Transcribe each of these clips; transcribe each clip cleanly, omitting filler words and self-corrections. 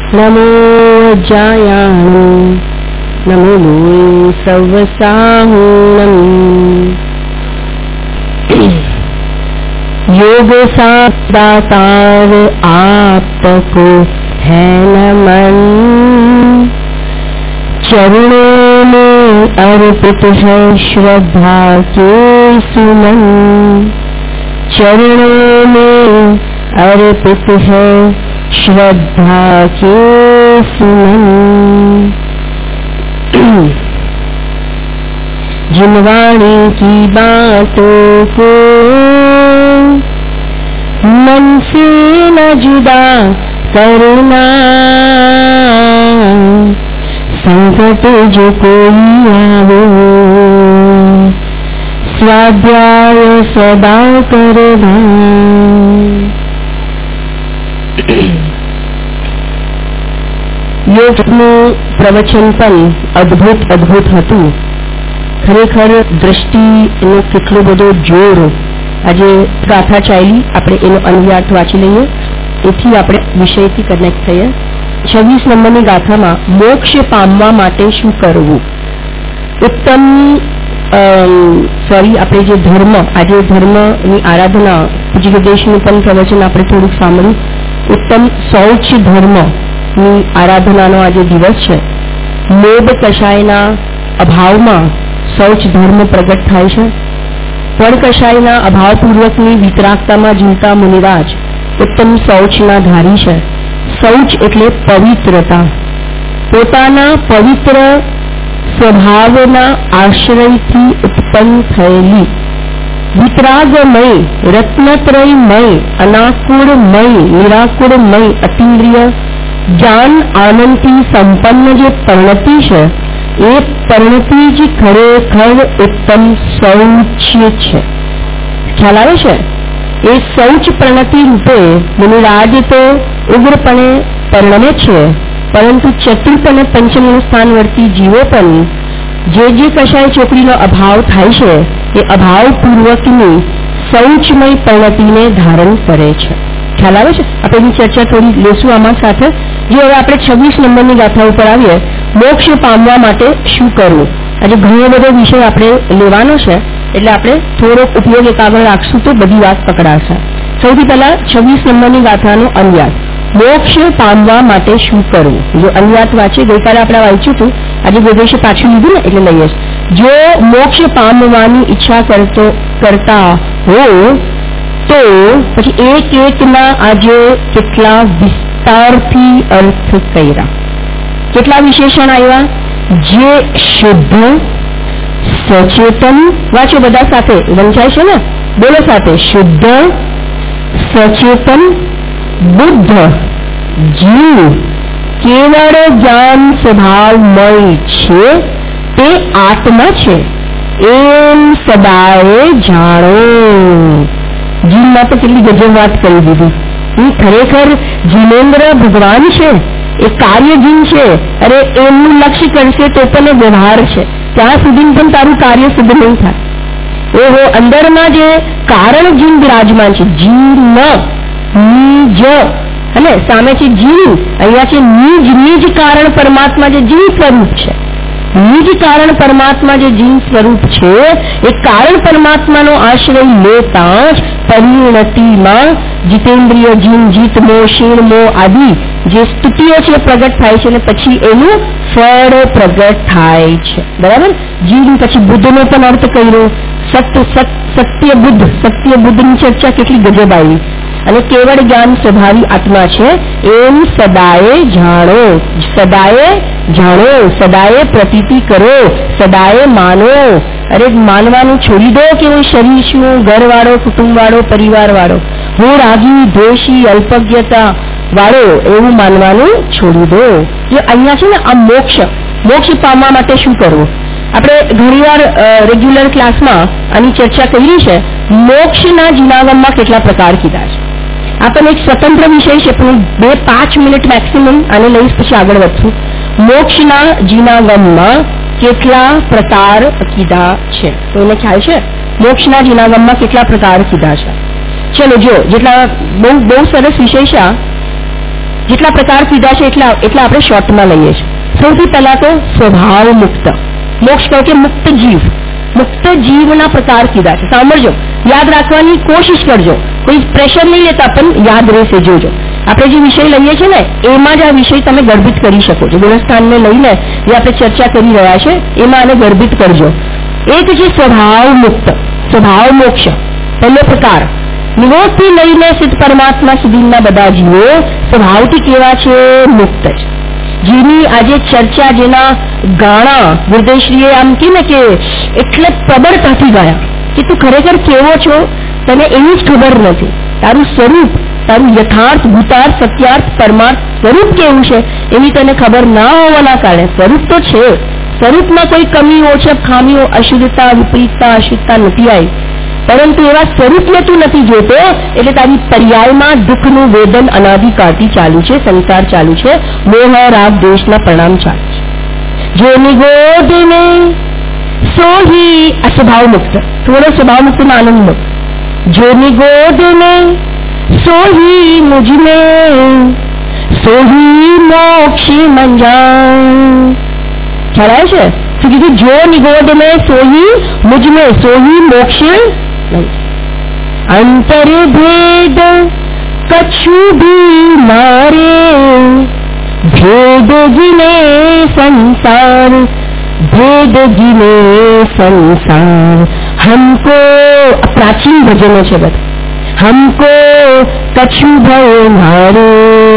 नमो वज्रायाणं नमो लोये सर्वसाहुणं योग सादातार आपको है नमन चरणों में अर्पित है श्रद्धा के सुमन चरणों में अर्पित है श्रद्धा के सुमन जिन वाणी की बातों को मन से न जुदा करना संकट जो कोई आवे स्वाध्याय सदा करना। યોગનું પ્રવચન પણ અદ્ભુત હતું. ખરેખર દ્રષ્ટિનો કેટલો બધો જોર. આજે ગાથા ચાલી, આપણે એનો અનુવાદ વાંચી લઈએ, એથી આપણે વિષયથી કનેક્ટ થઈએ. 26 નંબરની ગાથામાં મોક્ષ પામવા માટે શું કરવું. ઉત્તમ આપણે જે ધર્મ, આજે ધર્મની આરાધના પૂજ્ય દેશનું પણ પ્રવચન આપણે થોડુંક સાંભળ્યું. ઉત્તમ શૌચ ધર્મની આરાધનાનો આજે દિવસ છે. લોભ કશાયના અભાવમાં શૌચ ધર્મ પ્રગટ થાય છે. પર કશાયના અભાવપૂર્વકની વિતરાગતામાં જીવતા મુનિરાજ ઉત્તમ શૌચના ધારી છે. શૌચ એટલે પવિત્રતા. પોતાના પવિત્ર સ્વભાવના આશ્રયથી ઉત્પન્ન થયેલી વિતરાગમય, રત્નત્રયમય, અનાકુળમય, નિરાકુળમય, અતિન્દ્રિય જ્ઞાન આનંદથી સંપન્ન જે પરિણતિ છે, એ પરિણતિ જ ખરેખર ઉત્તમ શૌચ છે. ખ્યાલ આવે છે? એ શૌચ પરિણતિ રૂપે મુનિરાજ તો ઉગ્રપણે પરિણમે છે, પરંતુ ચતુર્થ અને પંચમ સ્થાન વર્તી જીવો પણ જે કશાય ચોકડીનો અભાવ થાય છે, એ અભાવપૂર્વકની શૌચમય પરિણતિને ધારણ કરે છે. ખ્યાલ આવે છે? આપણે એની ચર્ચા થોડી લેશું આમાં સાથે. જો હવે આપણે 26 નંબરની ગાથા ઉપર આવીએ, મોક્ષ પામવા માટે શું કરવું. આજે ઘણો બધો વિષય આપણે લેવાનો છે, એટલે આપણે થોડોક ઉપયોગ એકાગ્ર રાખશું તો બધી વાત પકડાશે. સૌથી પહેલા 26 નંબરની ગાથાનો અન્વયાત. મોક્ષ પામવા માટે શું કરવું. જો અન્વયાત વાંચીએ, ગઈકાલે આપણે વાંચ્યું હતું, આજે ગોદેશે પાછું લીધું ને એટલે લઈએ. જો મોક્ષ પામવાની ઈચ્છા કરતા હો તો પછી એકના આજે કેટલા વિસ્તારથી અર્થ કર્યા, કેટલા વિશેષણ આવ્યા. જે શુદ્ધ, સચેતન, વાંચો બધા સાથે, વંચાય છે ને, બોલો સાથે. શુદ્ધ, સચેતન, બુદ્ધ, જીવ, કેવળ જ્ઞાન સ્વભાવમય છે, તે આત્મા છે, એમ સદાએ જાણો. જીવમાં તો કેટલી ગજબ વાત કરી દીધી. ખરેખર જીનેન્દ્ર ભગવાન છે, એ કાર્યજીન છે. અરે એમનું લક્ષ્ય કરશે તો પણ વ્યવહાર છે, ત્યાં સુધી પણ તારું કાર્ય સિદ્ધ નહીં થાય. ઓહો, અંદરમાં જે કારણ જીન બિરાજમાન છે, જીન નીજ, અને સામે છે જીવ, અહીંયા છે નીજ કારણ પરમાત્મા જે જીવ સ્વરૂપ છે. નિજ કારણ પરમાત્મા જે જીવ સ્વરૂપ છે, એ કારણ પરમાત્માનો આશ્રય લેતા જ પરિણતિમાં જીતેન્દ્રિય જીન, જીત મો, શીણ મો આદિ જે સ્તુતિઓ છે પ્રગટ થાય છે, અને પછી એનું ફળ પ્રગટ થાય છે. બરાબર. જીવ પછી બુદ્ધનો પણ અર્થ કર્યો. સત્ય બુદ્ધની ચર્ચા કેટલી ગજબ આવી. અને કેવળ જ્ઞાન સ્વભાવી આત્મા છે, એમ સદાએ જાણો. સદાએ પ્રતીતિ કરો, સદાએ માનો. અરે માનવાનું છોડી દો કે હું શરીર છું, ઘરવાળો, કુટુંબવાળો, પરિવારવાળો, હું રાગી, દ્વેષી, અલ્પજ્ઞતા વાળો, એવું માનવાનું છોડી દો. જે અહીંયા છે ને, આ મોક્ષ પામવા માટે શું કરવું. આપણે ઘણીવાર રેગ્યુલર ક્લાસમાં આની ચર્ચા કરી છે. મોક્ષના જીનાગમમાં કેટલા પ્રકાર કીધા છે. આ પણ એક સ્વતંત્ર વિષય છે, પણ 2-5 મિનિટ મેક્સિમમ આને લઈશ, પછી આગળ વધશું. મોક્ષના જીનાગમમાં કેટલા પ્રકાર કીધા છે, તો એને ખ્યાલ છે? મોક્ષના જીનાગમમાં કેટલા પ્રકાર કીધા છે. ચલો જો, જેટલા બહુ સરસ વિષય છે. જેટલા પ્રકાર કીધા છે એટલા આપણે શોર્ટમાં લઈએ છીએ. સૌથી પહેલા તો સ્વભાવ મુક્ત. મોક્ષ કહે કે મુક્ત જીવના પ્રકાર કીધા છે. સાંભળજો, યાદ રાખવાની કોશિશ કરજો, કોઈ પ્રેશર નહીં લેતા, પણ યાદ રહેશે. જોજો, આપણે જે વિષય લઈએ છીએ ને એમાં જ આ વિષય તમે ગર્ભિત કરી શકો છો. ગુણસ્થાનને લઈને જે આપણે ચર્ચા કરી રહ્યા છે એમાં આને ગર્ભિત કરજો. એક છે સ્વભાવ મુક્ત, સ્વભાવ મોક્ષ. પહેલો પ્રકાર, નિરોધથી લઈને સિદ્ધ પરમાત્મા સુધીના બધા જીવો સ્વભાવથી કેવા છે? મુક્ત છે. જેની આજે ચર્ચા, જેના ગાણા ગુરુદેવશ્રીએ આમ કે ને કે એટલે પ્રબળતાથી ગયા કે તું ખરેખર કેવો છો તને એની જ ખબર નથી. તારું સ્વરૂપ, તારું યથાર્થ, ભૂતાર્થ, સત્યાર્થ, પરમાર્થ સ્વરૂપ કેવું છે એની તને ખબર ના હોવાના કારણે, સ્વરૂપ તો છે, સ્વરૂપમાં કોઈ કમી, ઓછપ, ખામીઓ, અશુદ્ધતા, વિપરીતતા, અશુદ્ધતા નથી આવી, પરંતુ એવા સ્વરૂપને તું નથી જોતો, એટલે તારી પર્યાયમાં દુઃખનું વેદન અનાદિકાળથી ચાલુ છે, સંસાર ચાલુ છે, મોહ રાગ દેશના પરિણામ ચાલુ છે. જો નિગોદ ને સોહી, આ સ્વભાવ મુક્ત. થોડો સ્વભાવ મુક્તનો આનંદ લો. જો નિગોદ ને સોહી મુझ में સોહી મોક્ષી મંજા. ખ્યાલ આવે છે? શું કીધું? જો નિગોદ में સોહી મુझ में સોહી મોક્ષ. અંતર ભેદ કछु भी मारे भेद जिने संसार, भेद जिने संसार हमको. प्राचीन भजनो છે બધા. हमको कछु भय मारे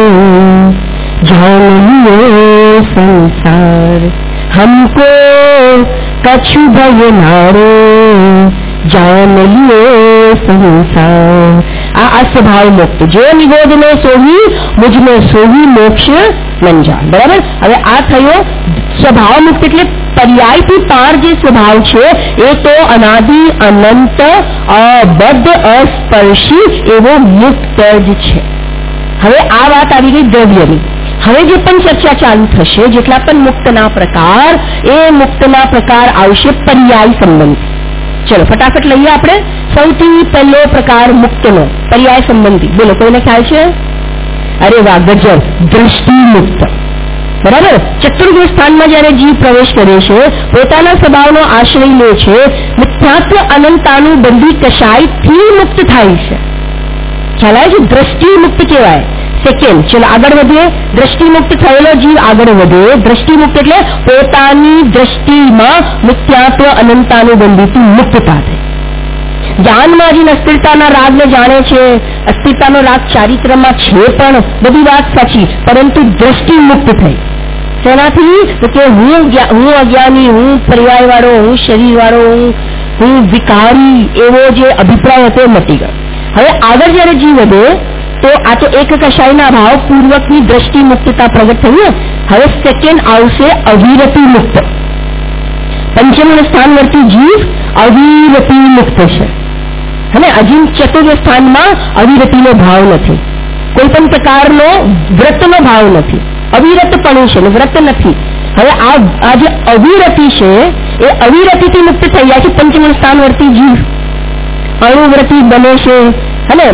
जान लियो संसार, हमको कछु भय मारे जान लियो संसार. આ સ્વભાવ મુક્ત. જો નિગોદ में સોહી મુझ में સોહી મોક્ષ મંજા. બરાબર. હવે આ થયો સ્વભાવ મુક્ત, એટલે પર્યાયથી પાર જે સ્વભાવ છે એ તો અનાદિ અનંત અબદ્ધ અસ્પર્શી એવો મુક્ત જ છે. હવે આ વાત આવી ગઈ દ્રવ્યની. હવે જે પણ ચર્ચા ચાલુ થશે, જેટલા પણ મુક્તના પ્રકાર, એ મુક્તના પ્રકાર આવશે પર્યાય સંબંધી. ચલો ફટાફટ લઈએ આપણે. સૌથી પહેલો પ્રકાર મુક્તનો પર્યાય સંબંધી. બોલો, કોઈને ખ્યાલ છે? અરે વાહ, ગજબ. દ્રષ્ટિ મુક્ત. બરાબર. ચતુર્ભુજ સ્થાનમાં જયારે જીવ પ્રવેશ કરે છે, પોતાના સ્વભાવનો આશ્રય લે છે, મિથ્યાત્વ અનંતાનું બંધી કશાયથી મુક્ત થાય છે. ખ્યાલ આવે છે? દ્રષ્ટિ મુક્ત કહેવાય. સેકન્ડ. ચલો આગળ વધીએ. દ્રષ્ટિ મુક્ત થયેલો જીવ આગળ વધે. દ્રષ્ટિ મુક્ત એટલે પોતાની દ્રષ્ટિમાં મિથ્યાત્વ અનંતાનું બંધીથી મુક્તતા થાય. જ્ઞાનમાં હજી અસ્થિરતાના રાગને જાણે છે, અસ્થિરતાનો રાગ ચારિત્રમાં છે, પણ બધી વાત સાચી, પરંતુ દ્રષ્ટિ મુક્ત થઈ. શેનાથી? તો કે હું અજ્ઞાની, હું પર્યાય વાળો, હું શરીર વાળો, હું વિકારી, એવો જે અભિપ્રાય હતો મટી ગયો. હવે આગળ જયારે જીવ વધે તો આ તો એક કશાયના ભાવ પૂર્વકની દ્રષ્ટિ મુક્તતા પ્રગટ થઈ. હવે સેકન્ડ આવશે અવિરતિ મુક્ત. પંચમ સ્થાનવર્તી જીવ અવિરતિ મુક્ત છે. અને હજી ચતુર્થ સ્થાનમાં અવિરતિનો ભાવ નથી, કોઈ પણ પ્રકારનો વ્રતનો ભાવ નથી, અવિરતપણું છે, વ્રત નથી. હવે આ જે અવિરતિ છે એ અવિરતિથી મુક્ત થઈ જાય છે. પંચમ સ્થાનવર્તી જીવ અણુવ્રતી બને છે, અને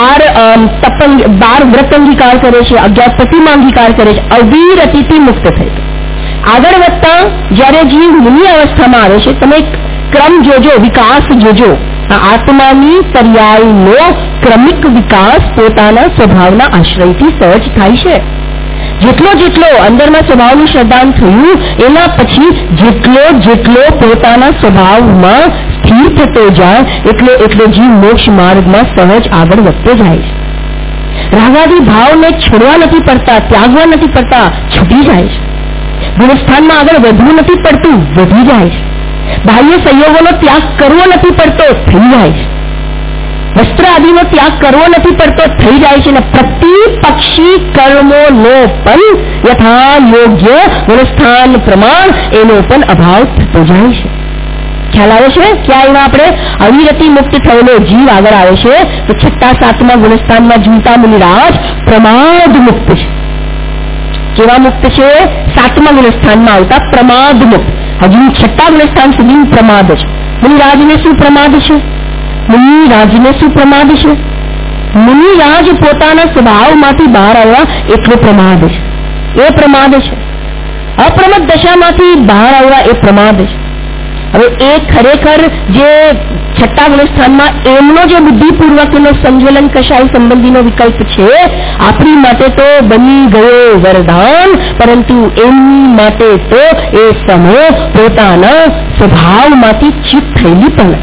12 વ્રત અંગીકાર કરે છે, 11 પતિમાં અંગીકાર કરે છે, અવિરતિથી મુક્ત થઈ. આગળ વધતા જયારે જીવ મુનિ અવસ્થામાં આવે છે, તમે ક્રમ જોજો, વિકાસ જોજો. આત્માની પર્યાયનો ક્રમિક વિકાસ પોતાના સ્વભાવના આશ્રયથી સહજ થાય છે. જેટલો અંદરમાં સ્વભાવનું શ્રદ્ધાન થયું, એના પછી જેટલો પોતાના સ્વભાવમાં સ્થિર થતો જાય, એટલો જીવ મોક્ષ માર્ગમાં સહજ આગળ વધતો જાય છે. રાગાદી ભાવને છોડવા નથી પડતા, ત્યાગવા નથી પડતા, છૂટી જાય છે. ગુણસ્થાનમાં આગળ વધવું નથી પડતું, વધી જાય છે. બાહ્ય સંયોગોનો ત્યાગ કરવો નથી પડતો, થઈ જાય છે. વસ્ત્ર આદિનો ત્યાગ કરવો નથી પડતો, થઈ જાય છે. ને પ્રતિપક્ષી કર્મોનો પણ યથા યોગ્ય ગુણસ્થાન પ્રમાણ એનો પણ અભાવ થતો જાય છે. ખ્યાલ આવે છે? ક્યાં એમાં આપણે અવિરતિ મુક્ત થયેલો જીવ આગળ આવે છે તો 6, 7મા ગુણસ્થાનમાં ઝૂંટા મુનિરાજ પ્રમાદ મુક્ત છે. કેવા મુક્ત છે? 7મા ગુણસ્થાનમાં આવતા પ્રમાદ મુક્ત. હજી 6 ગુણસ્થાન સુધી પ્રમાદ છે. મુનિરાજને શું પ્રમાદ છે? મુનિરાજને શું પ્રમાદ છે? મુનિરાજ પોતાના સ્વભાવમાંથી બહાર આવ્યા એટલો પ્રમાદ છે. એ પ્રમાદ છે. અપ્રમદ દશામાંથી બહાર આવ્યા એ પ્રમાદ છે. હવે એ ખરેખર જે છઠ્ઠા ગુણસ્થાનમાં એમનો જે બુદ્ધિપૂર્વકનો સંજ્વલન કશાય સંબંધીનો વિકલ્પ છે આપણી માટે તો બની ગયો વરદાન, પરંતુ એમની માટે તો એ સમય પોતાના સ્વભાવમાંથી ચિત્ત થયેલી પણ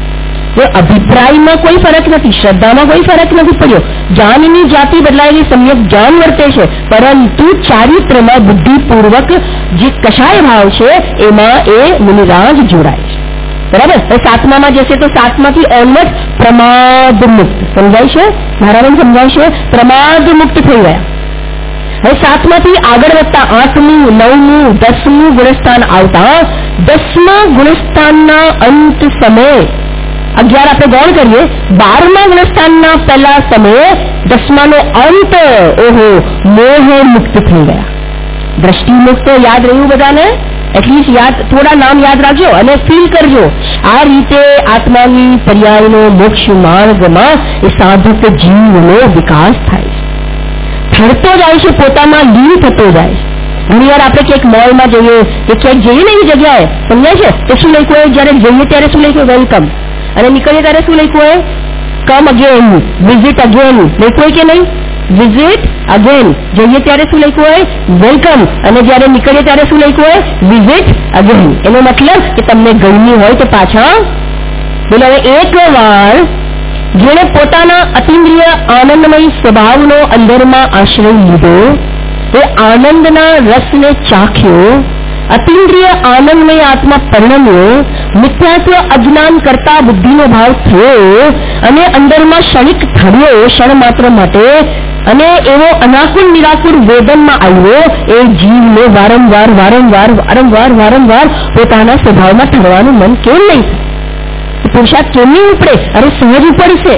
એ અભિપ્રાયમાં કોઈ ફરક નથી, શ્રદ્ધામાં કોઈ ફરક નથી પડ્યો. જ્ઞાનની જાતિ બદલાયેલી સમ્યક જ્ઞાન વર્તે છે, પરંતુ ચારિત્રમાં બુદ્ધિપૂર્વક જે કશાય ભાવ છે એમાં એ મુનિરાજ જોડાય છે. બરાબર. સાતમામાં જશે તો સાતમાંથી ઓલમોસ્ટ પ્રમાદ મુક્ત સમજાય છે. મહારાજ સમજાય છે પ્રમાદ મુક્ત થઈ ગયા. હવે સાતમાંથી આગળ વધતા 8મું 9મું 10મું ગુણસ્થાન આવતા 10મા ગુણસ્થાનના અંત સમયે 11 આપણે ગૌણ કરીએ. 12મા ગુણસ્થાનના પહેલા સમયે 10માનો અંત ઓહો મોહ મુક્ત થઈ ગયા. દ્રષ્ટિ મુક્ત યાદ રહ્યું બધાને? એટલીસ્ટ યાદ, થોડા નામ યાદ રાખજો અને ફીલ કરજો. આ રીતે આત્માની પર્યાયનો મોક્ષ માર્ગમાં એ સાધક જીવનો વિકાસ થાય છે, થડતો જાય છે, પોતામાં લીન થતો જાય છે. ઘણી વાર આપણે ક્યાંક મોલમાં જઈએ કે ક્યાંક જઈએ ને એવી જગ્યાએ સમજાય છે તો શું લખ્યું હોય? જયારે જઈએ ત્યારે શું લખ્યું? વેલકમ. અને નીકળીએ ત્યારે શું લખ્યું હોય? કમ અગેન, વિઝિટ અગેન લખ્યું હોય કે નહીં? Visit again. જઈએ ત્યારે શું લખ્યું હોય? વેલકમ. અને જયારે નીકળીએ ત્યારે શું લખ્યું હોય? Visit again. એનો મતલબ કે તમને ગમ્યું હોય તો પાછા બોલો. હવે એક વાર જેણે પોતાના અતિન્દ્રિય આનંદમય સ્વભાવનો અંદરમાં આશ્રય લીધો, એ આનંદના રસને ચાખ્યો, અતિન્દ્રિય આનંદમય આત્મા પરિણમ્યો, મિથ્યાત્વ અજ્ઞાન કરતા બુદ્ધિનો ભાવ થયો અને અંદરમાં ક્ષણિક થયો ક્ષણ માત્ર માટે, અને એવો અનાકુલ નિરાકુલ વેદનમાં આવ્યો, એ જીવને વારંવાર વારંવાર વારંવાર વારંવાર પોતાના સ્વભાવમાં ઠરવાનું મન કેમ નહીં થાય? પુરુષાર્થ કેમ નહીં ઉપડે? અરે સહજ ઉપડશે.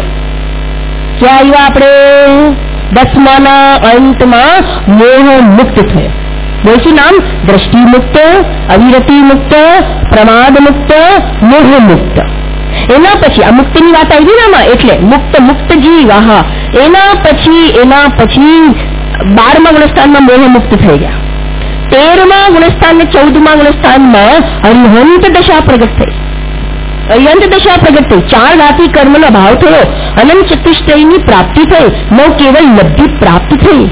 ક્યાં આવ્યા આપણે? 10માના અંતમાં મોહ મુક્ત થયો. બોલશું નામ? દ્રષ્ટિ મુક્ત, અવિરતિ મુક્ત, પ્રમાદ મુક્ત, મોહ મુક્ત. એના પછી આ મુક્તિની વાત આવી ને આમાં, એટલે મુક્ત મુક્ત જીવ. આહા. એના પછી 12મા ગુણસ્થાનમાં મોહ મુક્ત થઈ ગયા. 13મા ગુણસ્થાન ને 14મા ગુણસ્થાનમાં અરિહંત દશા પ્રગટ થઈ. અયંત દશા પ્રગટ થઈ. 4 ઘાતી કર્મનો ભાવ થયો, અનંત ચતુષ્ટયની પ્રાપ્તિ થઈ, નવ કેવલ લબ્ધિ પ્રાપ્ત થઈ.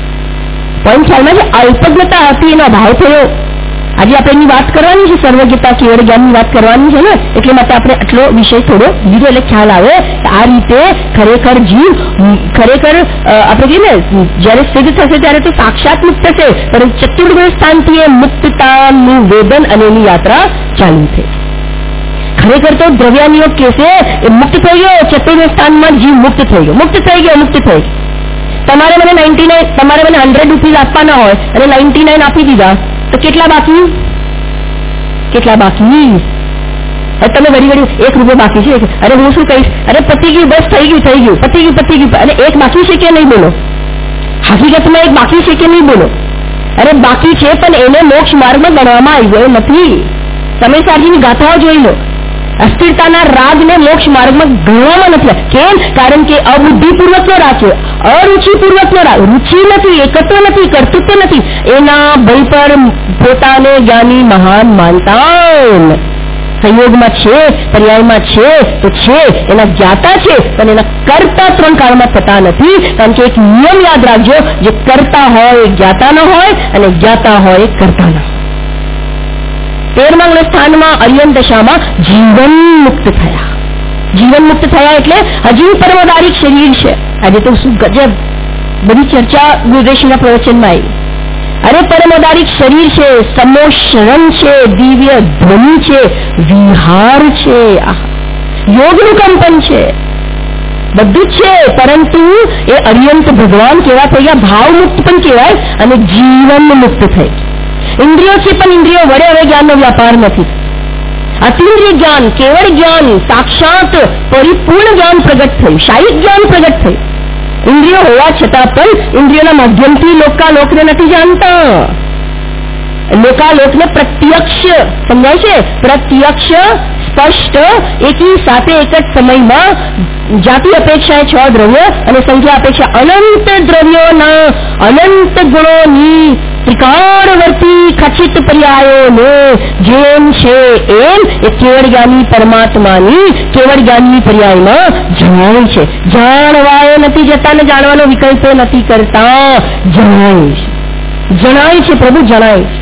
પણ ખ્યાલમાં જે અલ્પજ્ઞતા હતી એનો ભાવ થયો. આજે આપણે એની વાત કરવાની છે, સર્વજ્ઞતા કેવળ જ્ઞાનની વાત કરવાની છે ને, એટલે માટે આપણે આટલો વિષય થોડો લીધો એટલે ખ્યાલ આવે આ રીતે ખરેખર જીવ ખરેખર આપણે કહીએ ને જયારે સિદ્ધ થશે ત્યારે તો સાક્ષાત મુક્ત થશે, પરંતુ ચતુર્ગુણ સ્થાનથી એ મુક્તતાનું વેદન અને એની યાત્રા ચાલુ થઈ. ખરેખર તો દ્રવ્યાનિયોગ કેસે એ મુક્ત થઈ ગયો, ચતુર્ગુણ સ્થાનમાં જીવ મુક્ત થઈ ગયો, મુક્ત થઈ ગયો, મુક્ત થઈ ગયો. તમારે મને 99, તમારે મને 100 રૂપિયા આપવાના હોય અને 99 આપી દીધા તો કેટલા બાકી? કેટલા બાકી? તમે વળી વળી 1 રૂપિયો બાકી છે. અરે હું શું કહીશ? અરે પતી ગયું, બસ થઈ ગયું, થઈ ગયું, પતી ગયું, પતી ગયું. અને 1 બાકી છે કે નહીં બોલો? હકીકતમાં 1 બાકી છે કે નહીં બોલો? અરે બાકી છે, પણ એને મોક્ષ માર્ગમાં ગણવામાં આવી ગયો નથી. તમે સારજીની ગાથાઓ જોઈ લો. અસ્થિરતાના રાગને મોક્ષ માર્ગમાં ગણવામાં નથી. કેમ? કારણ કે અબુદ્ધિપૂર્વકનો રાગ છે, અરુચિપૂર્વકનો રાગ. રુચિ નથી, એકત્વ નથી, કર્તૃત્વ નથી. એના બળ પર પોતાને જ્ઞાની મહાન માનતા સંયોગમાં છે, પર્યાયમાં છે તો છે, એના જ્ઞાતા છે, પણ એના કર્તા 3 કાળમાં થતા નથી. કારણ કે એક નિયમ યાદ રાખજો, જે કર્તા હોય એ જ્ઞાતા ન હોય અને જ્ઞાતા હોય એ કર્તા ન હોય. 13મા ગુણસ્થાનમાં અરિયન દશામાં જીવન મુક્ત થયા. જીવન મુક્ત થયા એટલે હજી પરમોદારિક શરીર છે. આજે તો શું ગજબ બધી ચર્ચા ગુરુદેશના પ્રવચનમાં આવી. અરે પરમોદારિક શરીર છે, સમોશરણ છે, દિવ્ય ધ્વનિ છે, વિહાર છે, યોગનું કંપન છે, બધું જ છે. પરંતુ એ અરિયંત ભગવાન કેવા થઈ ગયા? ભાવ મુક્ત પણ કહેવાય અને જીવન મુક્ત થઈ. ઇન્દ્રિયો છે પણ ઇન્દ્રિયો વડે હવે જ્ઞાનનો વ્યાપાર નથી. અતિન્દ્રિય જ્ઞાન, કેવળ જ્ઞાન, સાક્ષાત પરિપૂર્ણ જ્ઞાન પ્રગટ થયું, શાહિક જ્ઞાન પ્રગટ થયું. ઇન્દ્રિયો હોવા છતાં પણ ઇન્દ્રિયોના માધ્યમથી લોકાલોકને નથી જાણતા. લોકાલોકને પ્રત્યક્ષ સમજાય છે, પ્રત્યક્ષ સ્પષ્ટ એકી સાથે એક જ સમયમાં જાતિ અપેક્ષાએ 6 દ્રવ્ય અને સંખ્યા અપેક્ષા અનંત દ્રવ્યોના અનંત ગુણોની ત્રિકાળવર્તી ખચિત પર્યાયોને જેમ છે એમ એ કેવળ જ્ઞાની પરમાત્માની કેવળ જ્ઞાની પર્યાયમાં જણાય છે. જાણવાએ નથી જતા ને જાણવાનો વિકલ્પ નથી કરતા, જણાય છે પ્રભુ, જણાય છે.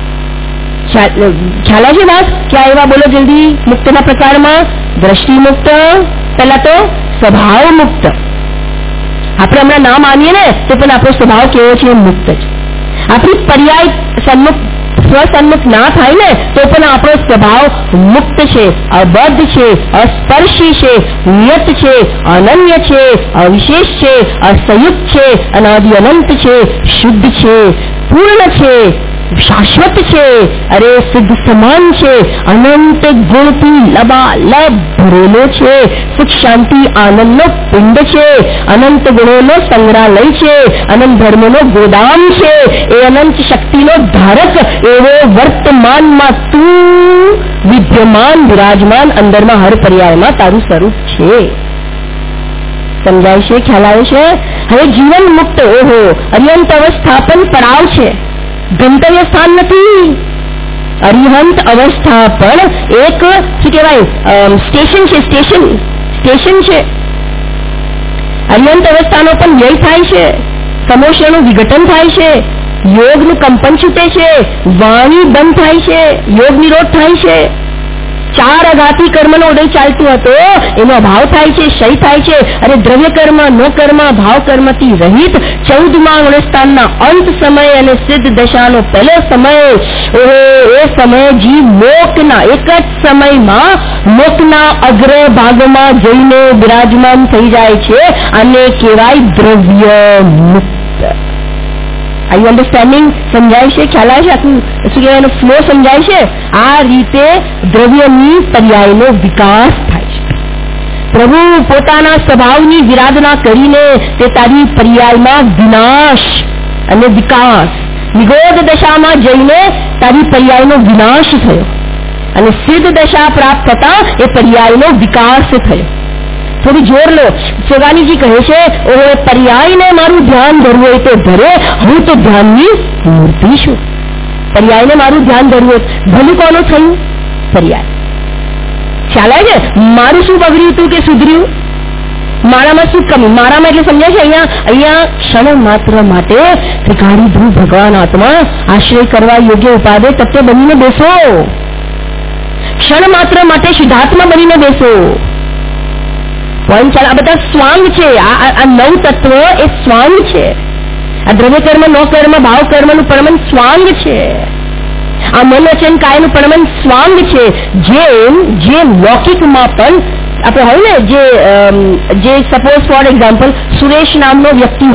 ખ્યાલ છે વાત? ક્યાં એવા બોલો જલ્દી? મુક્તના પ્રકારમાં દ્રષ્ટિ મુક્ત, પહેલા તો સ્વભાવ મુક્ત. આપણે હમણાં ના માનીએ ને તો પણ આપણો સ્વભાવ કેવો છે? મુક્ત છે. આપણી પર્યાય સન્મુખ સ્વસન્મુખ ના થાય ને તો પણ આપણો સ્વભાવ મુક્ત છે, અબદ્ધ છે, અસ્પર્શી છે, નિયત છે, અનન્ય છે, અવિશેષ છે, અસંયુક્ત છે, અનાદિ અનંત છે, શુદ્ધ છે, પૂર્ણ છે, શાશ્વત છે, અરે સિદ્ધ સમાન છે, અનંત ગુણથી લબાલબ ભરેલો છે, સુખ શાંતિ આનંદનો પિંડ છે, અનંત ગુણોનો સંગ્રહાલય છે, અનંત ધર્મનો ગોદામ છે, એ અનંત શક્તિનો ધારક એવો વર્તમાનમાં તું વિદ્યમાન વિરાજમાન અંદરમાં હર પર્યાયમાં તારું સ્વરૂપ છે. સમજાય છે? ખ્યાલ આવે છે? હવે જીવન મુક્ત ઓહો અર્યંત અવસ્થા પણ પડાવ છે, ગંતવ્ય સ્થાન નથી. અરિહંત અવસ્થા પણ એક શું કહેવાય સ્ટેશન છે, સ્ટેશન છે. અરિહંત અવસ્થાનો પણ વ્યય થાય છે, સમોષણનું વિઘટન થાય છે, યોગનું કંપન છૂટે છે, વાણી બંધ થાય છે, યોગ નિરોધ થાય છે. 4 અઘાતી કર્મનો ઉદય ચાલતો હતો એનો અભાવ થાય છે, ક્ષય થાય છે. અરે દ્રવ્ય કર્મ, નો કર્મ, ભાવ કર્મથી રહિત 14મા ગુણસ્થાનના અંત સમય અને સિદ્ધ દશાનો પહેલો સમય, એ સમય જીવ લોકના એક જ સમયમાં લોકના અગ્ર ભાગમાં જઈને બિરાજમાન થઈ જાય છે અને કહેવાય દ્રવ્ય મુક્ત. Are you understanding? સમજાય છે? ખ્યાલ આવે છે? આખું શું કહેવાય ફ્લો સમજાય છે? આ રીતે દ્રવ્યની પર્યાયનો વિકાસ થાય છે. પ્રભુ પોતાના સ્વભાવની વિરાધના કરીને તે તારી પર્યાયમાં વિનાશ અને વિકાસ, નિગોધ દશામાં જઈને તારી પર્યાયનો વિનાશ થયો અને સિદ્ધ દશા પ્રાપ્ત થતા એ પર્યાયનો વિકાસ થયો. થોડી જોર લો. સોગાનીજી કહે છે ઓહો પર્યાયને મારું ધ્યાન ધરવું હોય તો ધરે, હું તો ધ્યાનની મૂર્તિ છું. પર્યાયને મારું ધ્યાન ધરવું ભલું કોનું થયું? પર્યાય. ખ્યાલ આવે છે? મારું શું બગડ્યું હતું કે સુધર્યું? મારામાં શું કમી? મારામાં એટલે સમજાય છે? અહીંયા ક્ષણ માત્ર માટે ત્રિકાળીભૂ ભગવાન આત્મા આશ્રય કરવા યોગ્ય ઉપાદે તત્વ બનીને બેસો. ક્ષણ માત્ર માટે શુદ્ધાત્મા બનીને બેસો. પોઈન્ટ ચાલ. આ બધા સ્વાંગ છે. આ 9 તત્વ એ સ્વાંગ છે. આ દ્રવ્ય કર્મ, નો કર્મ, ભાવ કર્મનું પરમન સ્વાંગ છે. આ મન વચન કાયનું પરમન સ્વાંગ છે. જે લૌકિકમાં પણ આપણે હોય ને જે સપોઝ ફોર એક્ઝામ્પલ સુરેશ નામનો વ્યક્તિ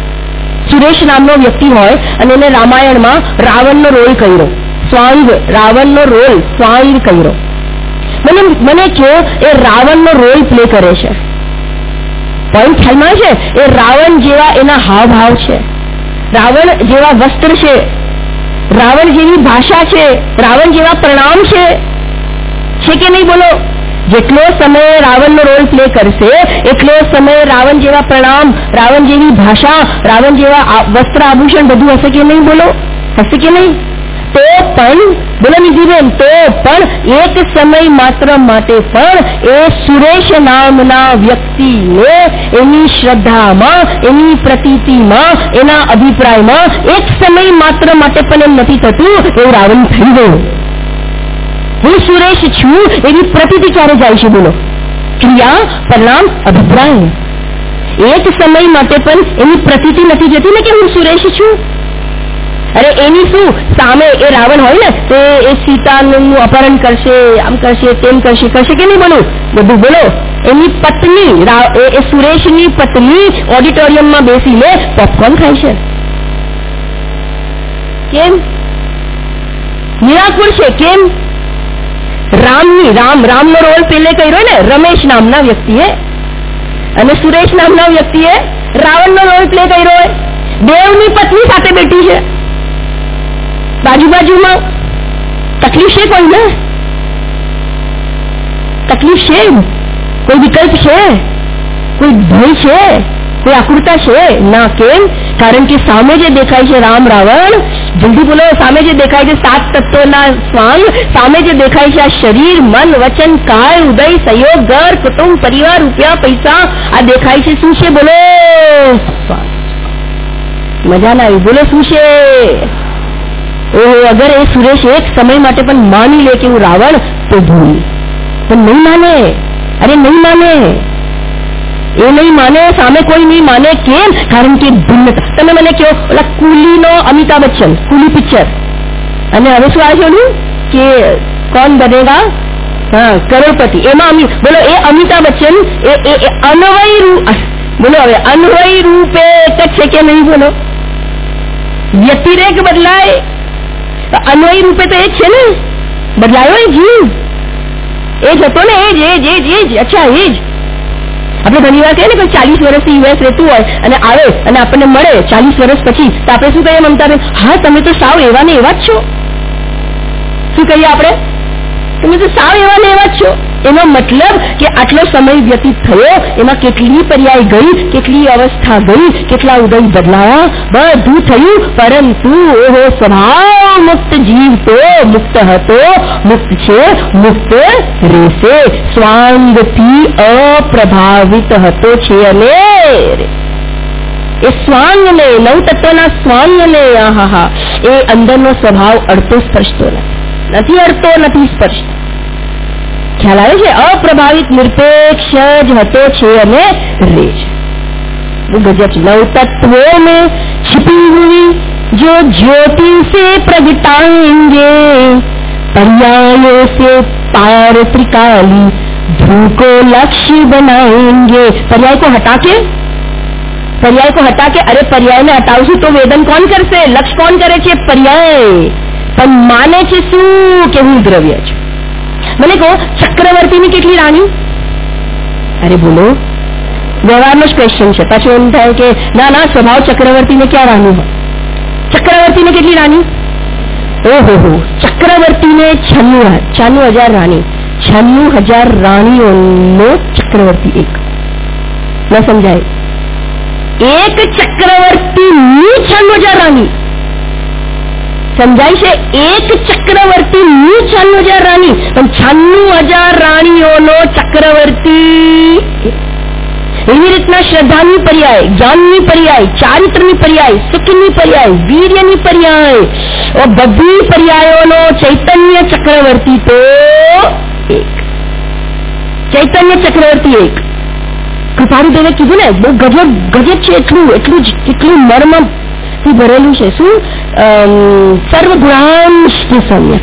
હોય અને એને રામાયણમાં રાવણનો રોલ કર્યો, સ્વાંગ, રાવણનો રોલ સ્વાંગ કર્યો. મને કહો એ રાવણનો રોલ પ્લે કરે છે. પોઈન્ટ ખ્યાલમાં છે? એ રાવણ જેવા એના હાવભાવ છે, રાવણ જેવા વસ્ત્ર છે, રાવણ જેવી ભાષા છે, રાવણ જેવા પ્રણામ છે કે નહીં? બોલો. જેટલો સમય રાવણનો રોલ પ્લે કરશે એટલો સમય રાવણ જેવા પ્રણામ, રાવણ જેવી ભાષા, રાવણ જેવા વસ્ત્ર આભૂષણ બધું હશે કે નહીં? બોલો. હશે કે નહીં? તો પણ બોલો નિધિબેન, તો પણ એક સમય માત્ર માટે પણ એ સુરેશ નામના વ્યક્તિને એની શ્રદ્ધામાં, એની પ્રતીતિમાં, એના અભિપ્રાયમાં એક સમય માત્ર માટે પણ એમ નથી થતું એવું રાવણ થઈ ગયો. હું સુરેશ છું એવી પ્રતીતિ ક્યારે જાય છે? બોલો. ક્રિયા, પરિણામ, અભિપ્રાય. એક સમય માટે પણ એની પ્રતીતિ નથી જતી ને કે હું સુરેશ છું. અરે એની શું સામે એ રાવણ હોય ને તો એ સીતાનું અપહરણ કરશે, આમ કરશે, તેમ કરશે કે નહીં? બોલું બધું બોલો. એની પત્ની એ સુરેશની પત્ની ઓડિટોરિયમમાં બેસીને પોપકોર્ન ખાય છે. કેમ? નિરાકુળ છે. કેમ? રામનો રોલ પેલે કર્યો ને રમેશ નામના વ્યક્તિએ અને સુરેશ નામના વ્યક્તિએ રાવણનો રોલ પ્લે કર્યો હોય. દેવની પત્ની સાથે બેઠી છે બાજુમાં. તકલીફ છે કોઈ ને? તકલીફ છે? કોઈ વિકલ્પ છે? કોઈ ભય છે? કોઈ આકૃતા છે? ના. કેમ? કારણ કે સામે જે દેખાય છે રામ રાવણ, જલ્દી બોલો, સામે જે દેખાય છે 7 તત્વોના સ્વાંગ, સામે જે દેખાય છે આ શરીર, મન, વચન, કાય, ઉદય, સહયોગ, ઘર, કુટુંબ, પરિવાર, રૂપિયા, પૈસા, આ દેખાય છે શું છે? બોલો. મજા ના આવી? બોલો શું છે? ઓહો, અગર એ સુરેશ એક સમય માટે પણ માની લે કે હું રાવણ, તો ભૂલ. પણ નહીં માને. અરે નહીં માને. એ નહીં માને, સામે કોઈ નહીં માને. કેમ? કારણ કે ભિન્નતા. તમે મને કહો, ઓલા કુલીનો અમિતાભ બચ્ચન, કુલી પિક્ચર, અને હવે શું આવે છે કે કોણ બનેગા કરોડપતિ, એમાં બોલો એ અમિતાભ બચ્ચન એ અન્વય રૂપ, બોલો હવે અન્વય રૂપે એક જ છે કે નહીં? બોલો. વ્યતિરેક બદલાય, અન્વય રૂપે તો એ જ છે ને. બદલાયો એ જીવ, એ જ હતો ને, એ જ. અચ્છા, એ જ. આપણે ઘણી વાર કહીએ ને કે 40 વર્ષથી યુએસ રહેતું હોય અને આવે અને આપણને મળે 40 વર્ષ પછી, તો આપણે શું કહીએ મમતાબેન? હા, તમે તો સાવ એવા ને એવા જ છો. શું કહીએ આપણે? તમે તો સાવ એવા ને એવા જ છો. એનો મતલબ કે આટલો સમય વ્યતીત થયો, એમાં કેટલી પર્યાય ગઈ, કેટલી અવસ્થા ગઈ, કેટલા ઉદય બદલાયા, બધું થયું. પરંતુ ઓહો, સ્વભાવ મુક્ત જીવ તો મુક્ત હતો, મુક્ત છે, મુક્ત રહેશે. સ્વાંગથી અપ્રભાવિત હતો છે. અને એ સ્વાંગને, 9 તત્વના સ્વાંગને એ અંદરનો સ્વભાવ અડતો સ્પર્શતો નથી અડતો, નથી સ્પર્શતો. ખ્યાલ આવે છે? અપ્રભાવિત નિરપેક્ષ જ હતો છે અને રહે છે. गजब 9 तत्वों में छिपी हुई जो ज्योति से प्रगटाएंगे, पर्यायों से पार त्रिकाली ध्रुव को लक्ष्य बनाएंगे. पर्याय को हटा के, अरे पर्याय ने हटावશું તો વેદન કોણ કરશે? લક્ષ્ય કોણ કરે છે? પર્યાય. પણ માને છે શું? કે હું દ્રવ્ય છું. મને કહો, ચક્રવર્તીની કેટલી રાણી? અરે બોલો, વ્યવહારનો જ ક્વેશ્ચન છે. પાછું એમ થાય કે ના સ્વભાવ ચક્રવર્તીને ક્યાં રાણી હોય? ચક્રવર્તીને કેટલી રાણી? ઓહો, ચક્રવર્તીને 96,000 રાણી. 96,000 રાણીઓનો ચક્રવર્તી એક. ન સમજાય? એક ચક્રવર્તીની 96,000 રાણી. સમજાય છે? એક ચક્રવર્તીની 96,000 રાણી, પણ 96,000 રાણીઓનો ચક્રવર્તી. એવી રીતના શ્રદ્ધાની પર્યાય, જ્ઞાનની પર્યાય, ચારિત્રની પર્યાય, સુખની પર્યાય, વીર્યની પર્યાય, બધી પર્યાયોનો ચૈતન્ય ચક્રવર્તી તો એક. ચૈતન્ય ચક્રવર્તી એક. કૃપારુદેવે કીધું ને, બહુ ગજબ છે. એટલું મર્મ ભરેલું છે. શું? સર્વગુણાંશથી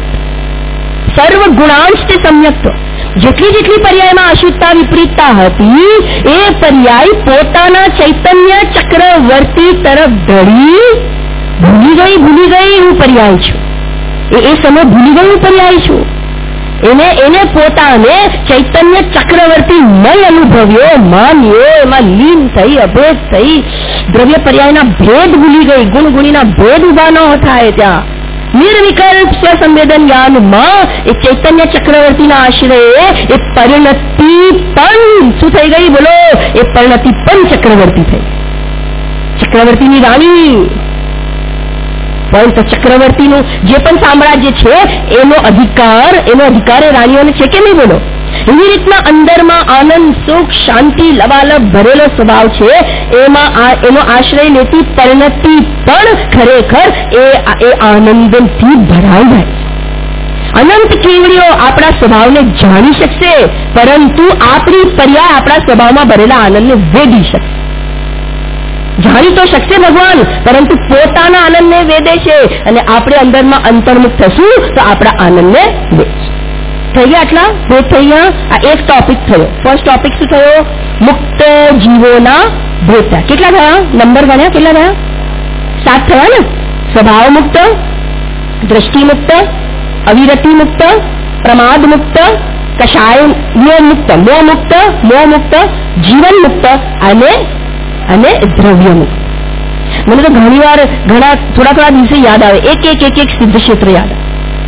સમ્યક્ત. જેટલી પર્યાયમાં અશુદ્ધતા વિપરીતતા હતી, એ પર્યાય પોતાના ચૈતન્ય ચક્રવર્તી તરફ ઢળી ભૂલી ગઈ હું પર્યાય છું. એ સમય ભૂલી ગઈ હું પર્યાય છું. એને પોતાને ચૈતન્ય ચક્રવર્તી મય અનુભવ્યો, માન્યો, એમાં લીન થઈ, અભેદ થઈ, દ્રવ્ય પર્યાયના ભેદ ભૂલી ગઈ, ગુણગુણીના ભેદ ઉભા ન થાય. ત્યાં નિર્વિકલ્પ સંવેદન જ્ઞાનમાં એ ચૈતન્ય ચક્રવર્તીના આશ્રયે એ પરિણતિ પણ શું થઈ ગઈ? બોલો. એ પરિણતિ પણ ચક્રવર્તી થઈ, ચક્રવર્તીની રાણી. પણ તો ચક્રવર્તીનું જે પણ સામ્રાજ્ય છે એનો અધિકાર એ રાણીઓને છે કે નહીં? બોલો. એવી રીતના અંદરમાં આનંદ, સુખ, શાંતિ, લબાલબ ભરેલો સ્વભાવ છે. એનો આશ્રય લેતી પરિણતિ પણ ખરેખર એ આનંદથી ભરાઈ જાય. અનંત કેવડીઓ આપણા સ્વભાવને જાણી શકશે, પરંતુ આપણી પર્યાય આપણા સ્વભાવમાં ભરેલા આનંદને વેડી શકશે. જાણી તો શકશે ભગવાન, પરંતુ પોતાના આનંદને વેદે છે. અને આપણે અંદરમાં અંતર્મુખ થશું તો આપણા આનંદને વેચશે. થઈ ગયા આટલા? ભેદ થઈ ગયા. આ એક ટોપિક થયો. ફર્સ્ટ ટોપિક શું થયો? મુક્ત જીવોના ભેદ થયા. કેટલા થયા? નંબર ગણ્યા? કેટલા થયા? 7 થયા ને. સ્વભાવ મુક્ત, દ્રષ્ટિ મુક્ત, અવિરતિ મુક્ત, પ્રમાદ મુક્ત, કષાય મુક્ત, મોહ મુક્ત, જીવન મુક્ત અને દ્રવ્ય મુક્ત. મને તો ઘણી વાર થોડા દિવસે યાદ આવે, એક સિદ્ધ ક્ષેત્ર યાદ આવે.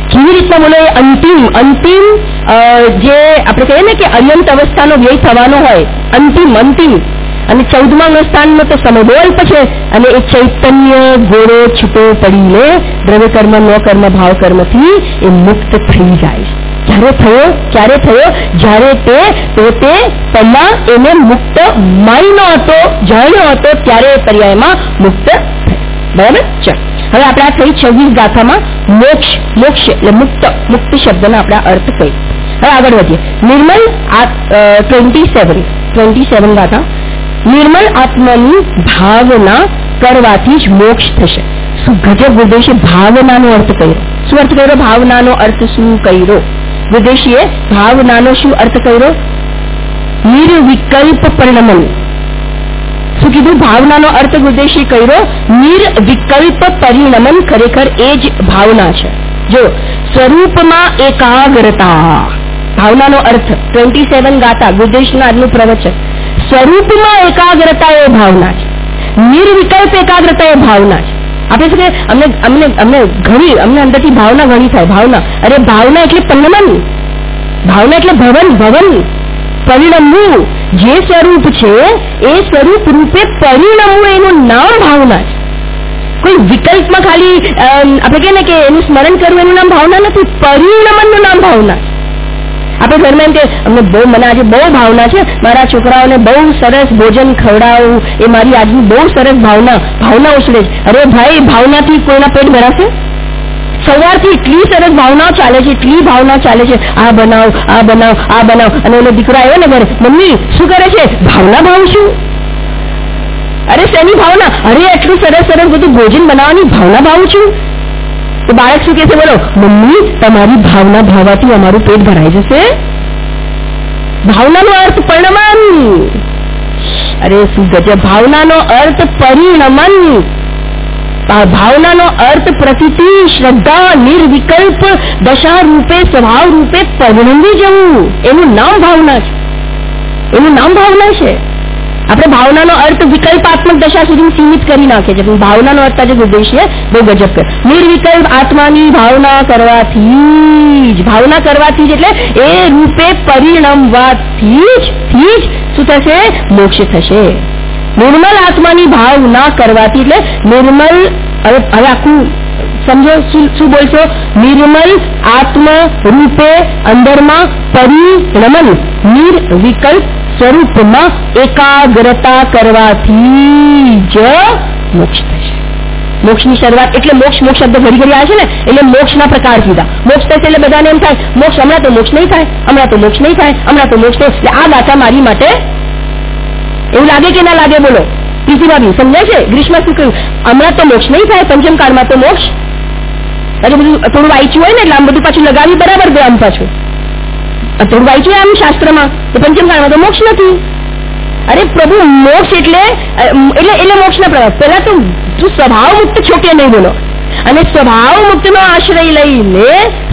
કેવી રીતના બોલો? એ અંતિમ જે આપણે કહીએ ને કે અર્યંત અવસ્થાનો વ્યય થવાનો હોય, અંતિમ અને 14મા સ્થાનનો તો સમય બહુ અલ્પ છે. અને એ ચૈતન્ય ગોળો છૂટો પડીને દ્રવ્ય કર્મ, નો કર્મ, ભાવ કર્મથી એ મુક્ત થઈ જાય. ક્યારે થયો? જ્યારે તે પોતે પહેલા એને મુક્ત માન્યો હતો, જાણ્યો હતો, ત્યારે પર્યાયમાં મુક્ત થયો. બરાબર? ચાલો હવે આપણે આ થઈ 26 ગાથામાં મોક્ષ એટલે મુક્તિ શબ્દના આપણે અર્થ કહી. હવે આગળ વધીએ. નિર્મલ 27 ગાથા. નિર્મલ આત્માની ભાવના કરવાથી જ મોક્ષ થશે. શું ગજબ વિદેશી ભાવનાનો અર્થ કર્યો? શું અર્થ કર્યો? ભાવનાનો અર્થ શું કર્યો? વિદેશીએ ભાવનાનો શું અર્થ કર્યો? નિર્વિકલ્પ પરિણમન. શું કીધું? ભાવનાનો અર્થ વિદેશી કર્યો નિર્વિકલ્પ પરિણમન. ખરેખર એ જ ભાવના છે. જો સ્વરૂપમાં એકાગ્રતા, ભાવનાનો અર્થ 27 ગાથા વિદેશના આજનું પ્રવચન. સ્વરૂપમાં એકાગ્રતા એ ભાવના છે, નિર્વિકલ્પ એકાગ્રતા એ ભાવના છે. આપણે શું અમને અંદરથી ભાવના ઘણી થાય. ભાવના એટલે પરિણમન, ભાવના એટલે ભવન, પરિણમવું. જે સ્વરૂપ છે એ સ્વરૂપ રૂપે પરિણમવું, એનું નામ ભાવના છે. કોઈ વિકલ્પમાં ખાલી આપણે કહીએ ને કે એનું સ્મરણ કરવું એનું નામ ભાવના નથી, પરિણમનનું નામ ભાવના છે. આપણે ઘરમાં એમ કે મને આજે બહુ ભાવના છે મારા છોકરાઓને બહુ સરસ ભોજન ખવડાવવું, એ મારી આજની બહુ સરસ ભાવના ઉછળે છે. અરે ભાઈ, ભાવનાથી કોઈના પેટ ભરાશે? સવારથી એટલી સરસ ભાવનાઓ ચાલે છે, આ બનાવ, અને એનો દીકરો આવ્યો ને ઘરે, મમ્મી શું કરે છે? ભાવ શું? અરે શેની ભાવના? અરે એટલું સરસ બધું ભોજન બનાવવાની ભાવ છું. તો બાળક શું કહે છે? બોલો, મમ્મી તમારી ભાવના ભાવવાથી અમારું પેટ ભરાઈ જશે. ભાવનાનો અર્થ પરિણમન. અરે શું ગજબ! ભાવનાનો અર્થ પરિણમન, ભાવનાનો અર્થ પ્રતીતિ, શ્રદ્ધા, નિર્વિકલ્પ દશા રૂપે, સ્વભાવ રૂપે પરિણમી જવું. એનું નામ ભાવના છે. આપણે ભાવનાનો અર્થ વિકલ્પાત્મક દશા સુધી સીમિત કરી નાખે છે. ભાવનાનો અર્થ આજે ઉદ્દેશ્ય બહુ ગજબ કરે. નિર્વિકલ્પ આત્માની ભાવના કરવાથી જ એટલે એ રૂપે પરિણમવાથી જ શું થશે? મોક્ષ થશે. નિર્મલ આત્માની ભાવના કરવાથી એટલે નિર્મલ. હવે આખું સમજો. શું બોલશો? નિર્મલ આત્મ રૂપે અંદરમાં પરિણમન, નિર્વિકલ્પ સ્વરૂપમાં એકાગ્રતા કરવાથી જ મોક્ષ થશે. મોક્ષની શરૂઆત એટલે મોક્ષ શબ્દ ઘડી આવે છે ને, એટલે મોક્ષના પ્રકાર કીધા. મોક્ષ થશે એટલે બધાને એમ થાય મોક્ષ હમણાં તો મોક્ષ નહીં થાય. એટલે આ ગાથા મારી માટે એવું લાગે કે ના લાગે? બોલો પ્રીતિભાભી, સમજાય છે? ગ્રીષ્મા શું કહ્યું? હમણાં તો મોક્ષ નહીં થાય, પંચમ કાળમાં તો મોક્ષ. અરે બધું થોડું વાંચ્યું હોય ને એટલે આમ બધું પાછું લગાવી બરાબર ગયું. આમ પાછું થોડું વાંચ્યું આમ શાસ્ત્રમાં તો પંચમ કાળમાં તો મોક્ષ નથી. અરે પ્રભુ, મોક્ષ એટલે મોક્ષના પ્રકાર. પહેલા તો તું સ્વભાવ મુક્ત છો કે નહીં? બોલો. અને સ્વભાવ મુક્તનો આશ્રય લઈને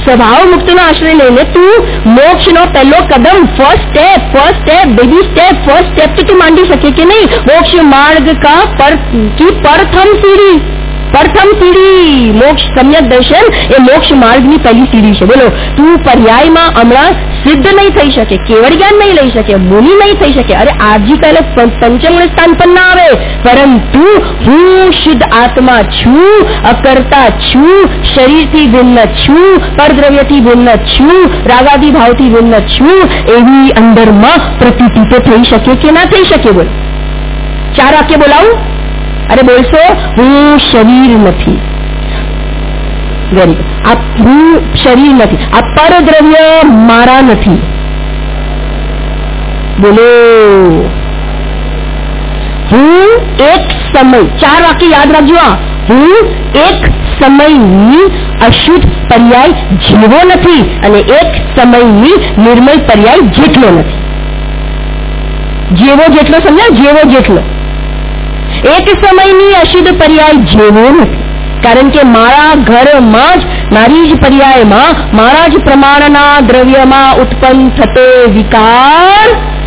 તું મોક્ષનો પહેલો કદમ, ફર્સ્ટ સ્ટેપ, બેબી સ્ટેપ તો તું માંડી શકે કે નહીં? મોક્ષ માર્ગ કા પ્રથમ સીડી મોક્ષ સમ્યક દર્શન એ મોક્ષ માર્ગની પહેલી સીડી છે. બોલો, તું પર્યાયમાં હમણાં સિદ્ધ નહીં થઈ શકે, કેવળ જ્ઞાન નહીં લઈ શકે, મુનિ નહીં થઈ શકે. અરે આજી કાલે પંચમ સ્થાન પણ ના આવે, પરંતુ હું શુદ્ધ આત્મા છું, અકર્તા છું, શરીરથી ભિન્ન છું, પરદ્રવ્યથી ભિન્ન છું, રાગાદી ભાવથી ભિન્ન છું, એવી અંદરમાં પ્રતીતિ તો થઈ શકે કે ના થઈ શકે? બોલો, 4 વાક્ય બોલાવું. અરે બોલશો? હું શરીર નથી. હું શરીર નથી. આ પરદ્રવ્ય મારા નથી. બોલો, હું એક સમય, 4 વાક્ય યાદ રાખજો. હું એક સમયની અશુદ્ધ પર્યાય જેવો નથી અને એક સમયની નિર્મળ પર્યાય જેટલો નથી. જેટલો સમજાય? જેટલો એક સમયની અશુદ્ધ પર્યાય જેવો નથી. કારણ કે મારા ઘરમાં જ, મારી જ પર્યાયમાં, મારા જ પ્રમાણના દ્રવ્યમાં ઉત્પન્ન થતો વિકાર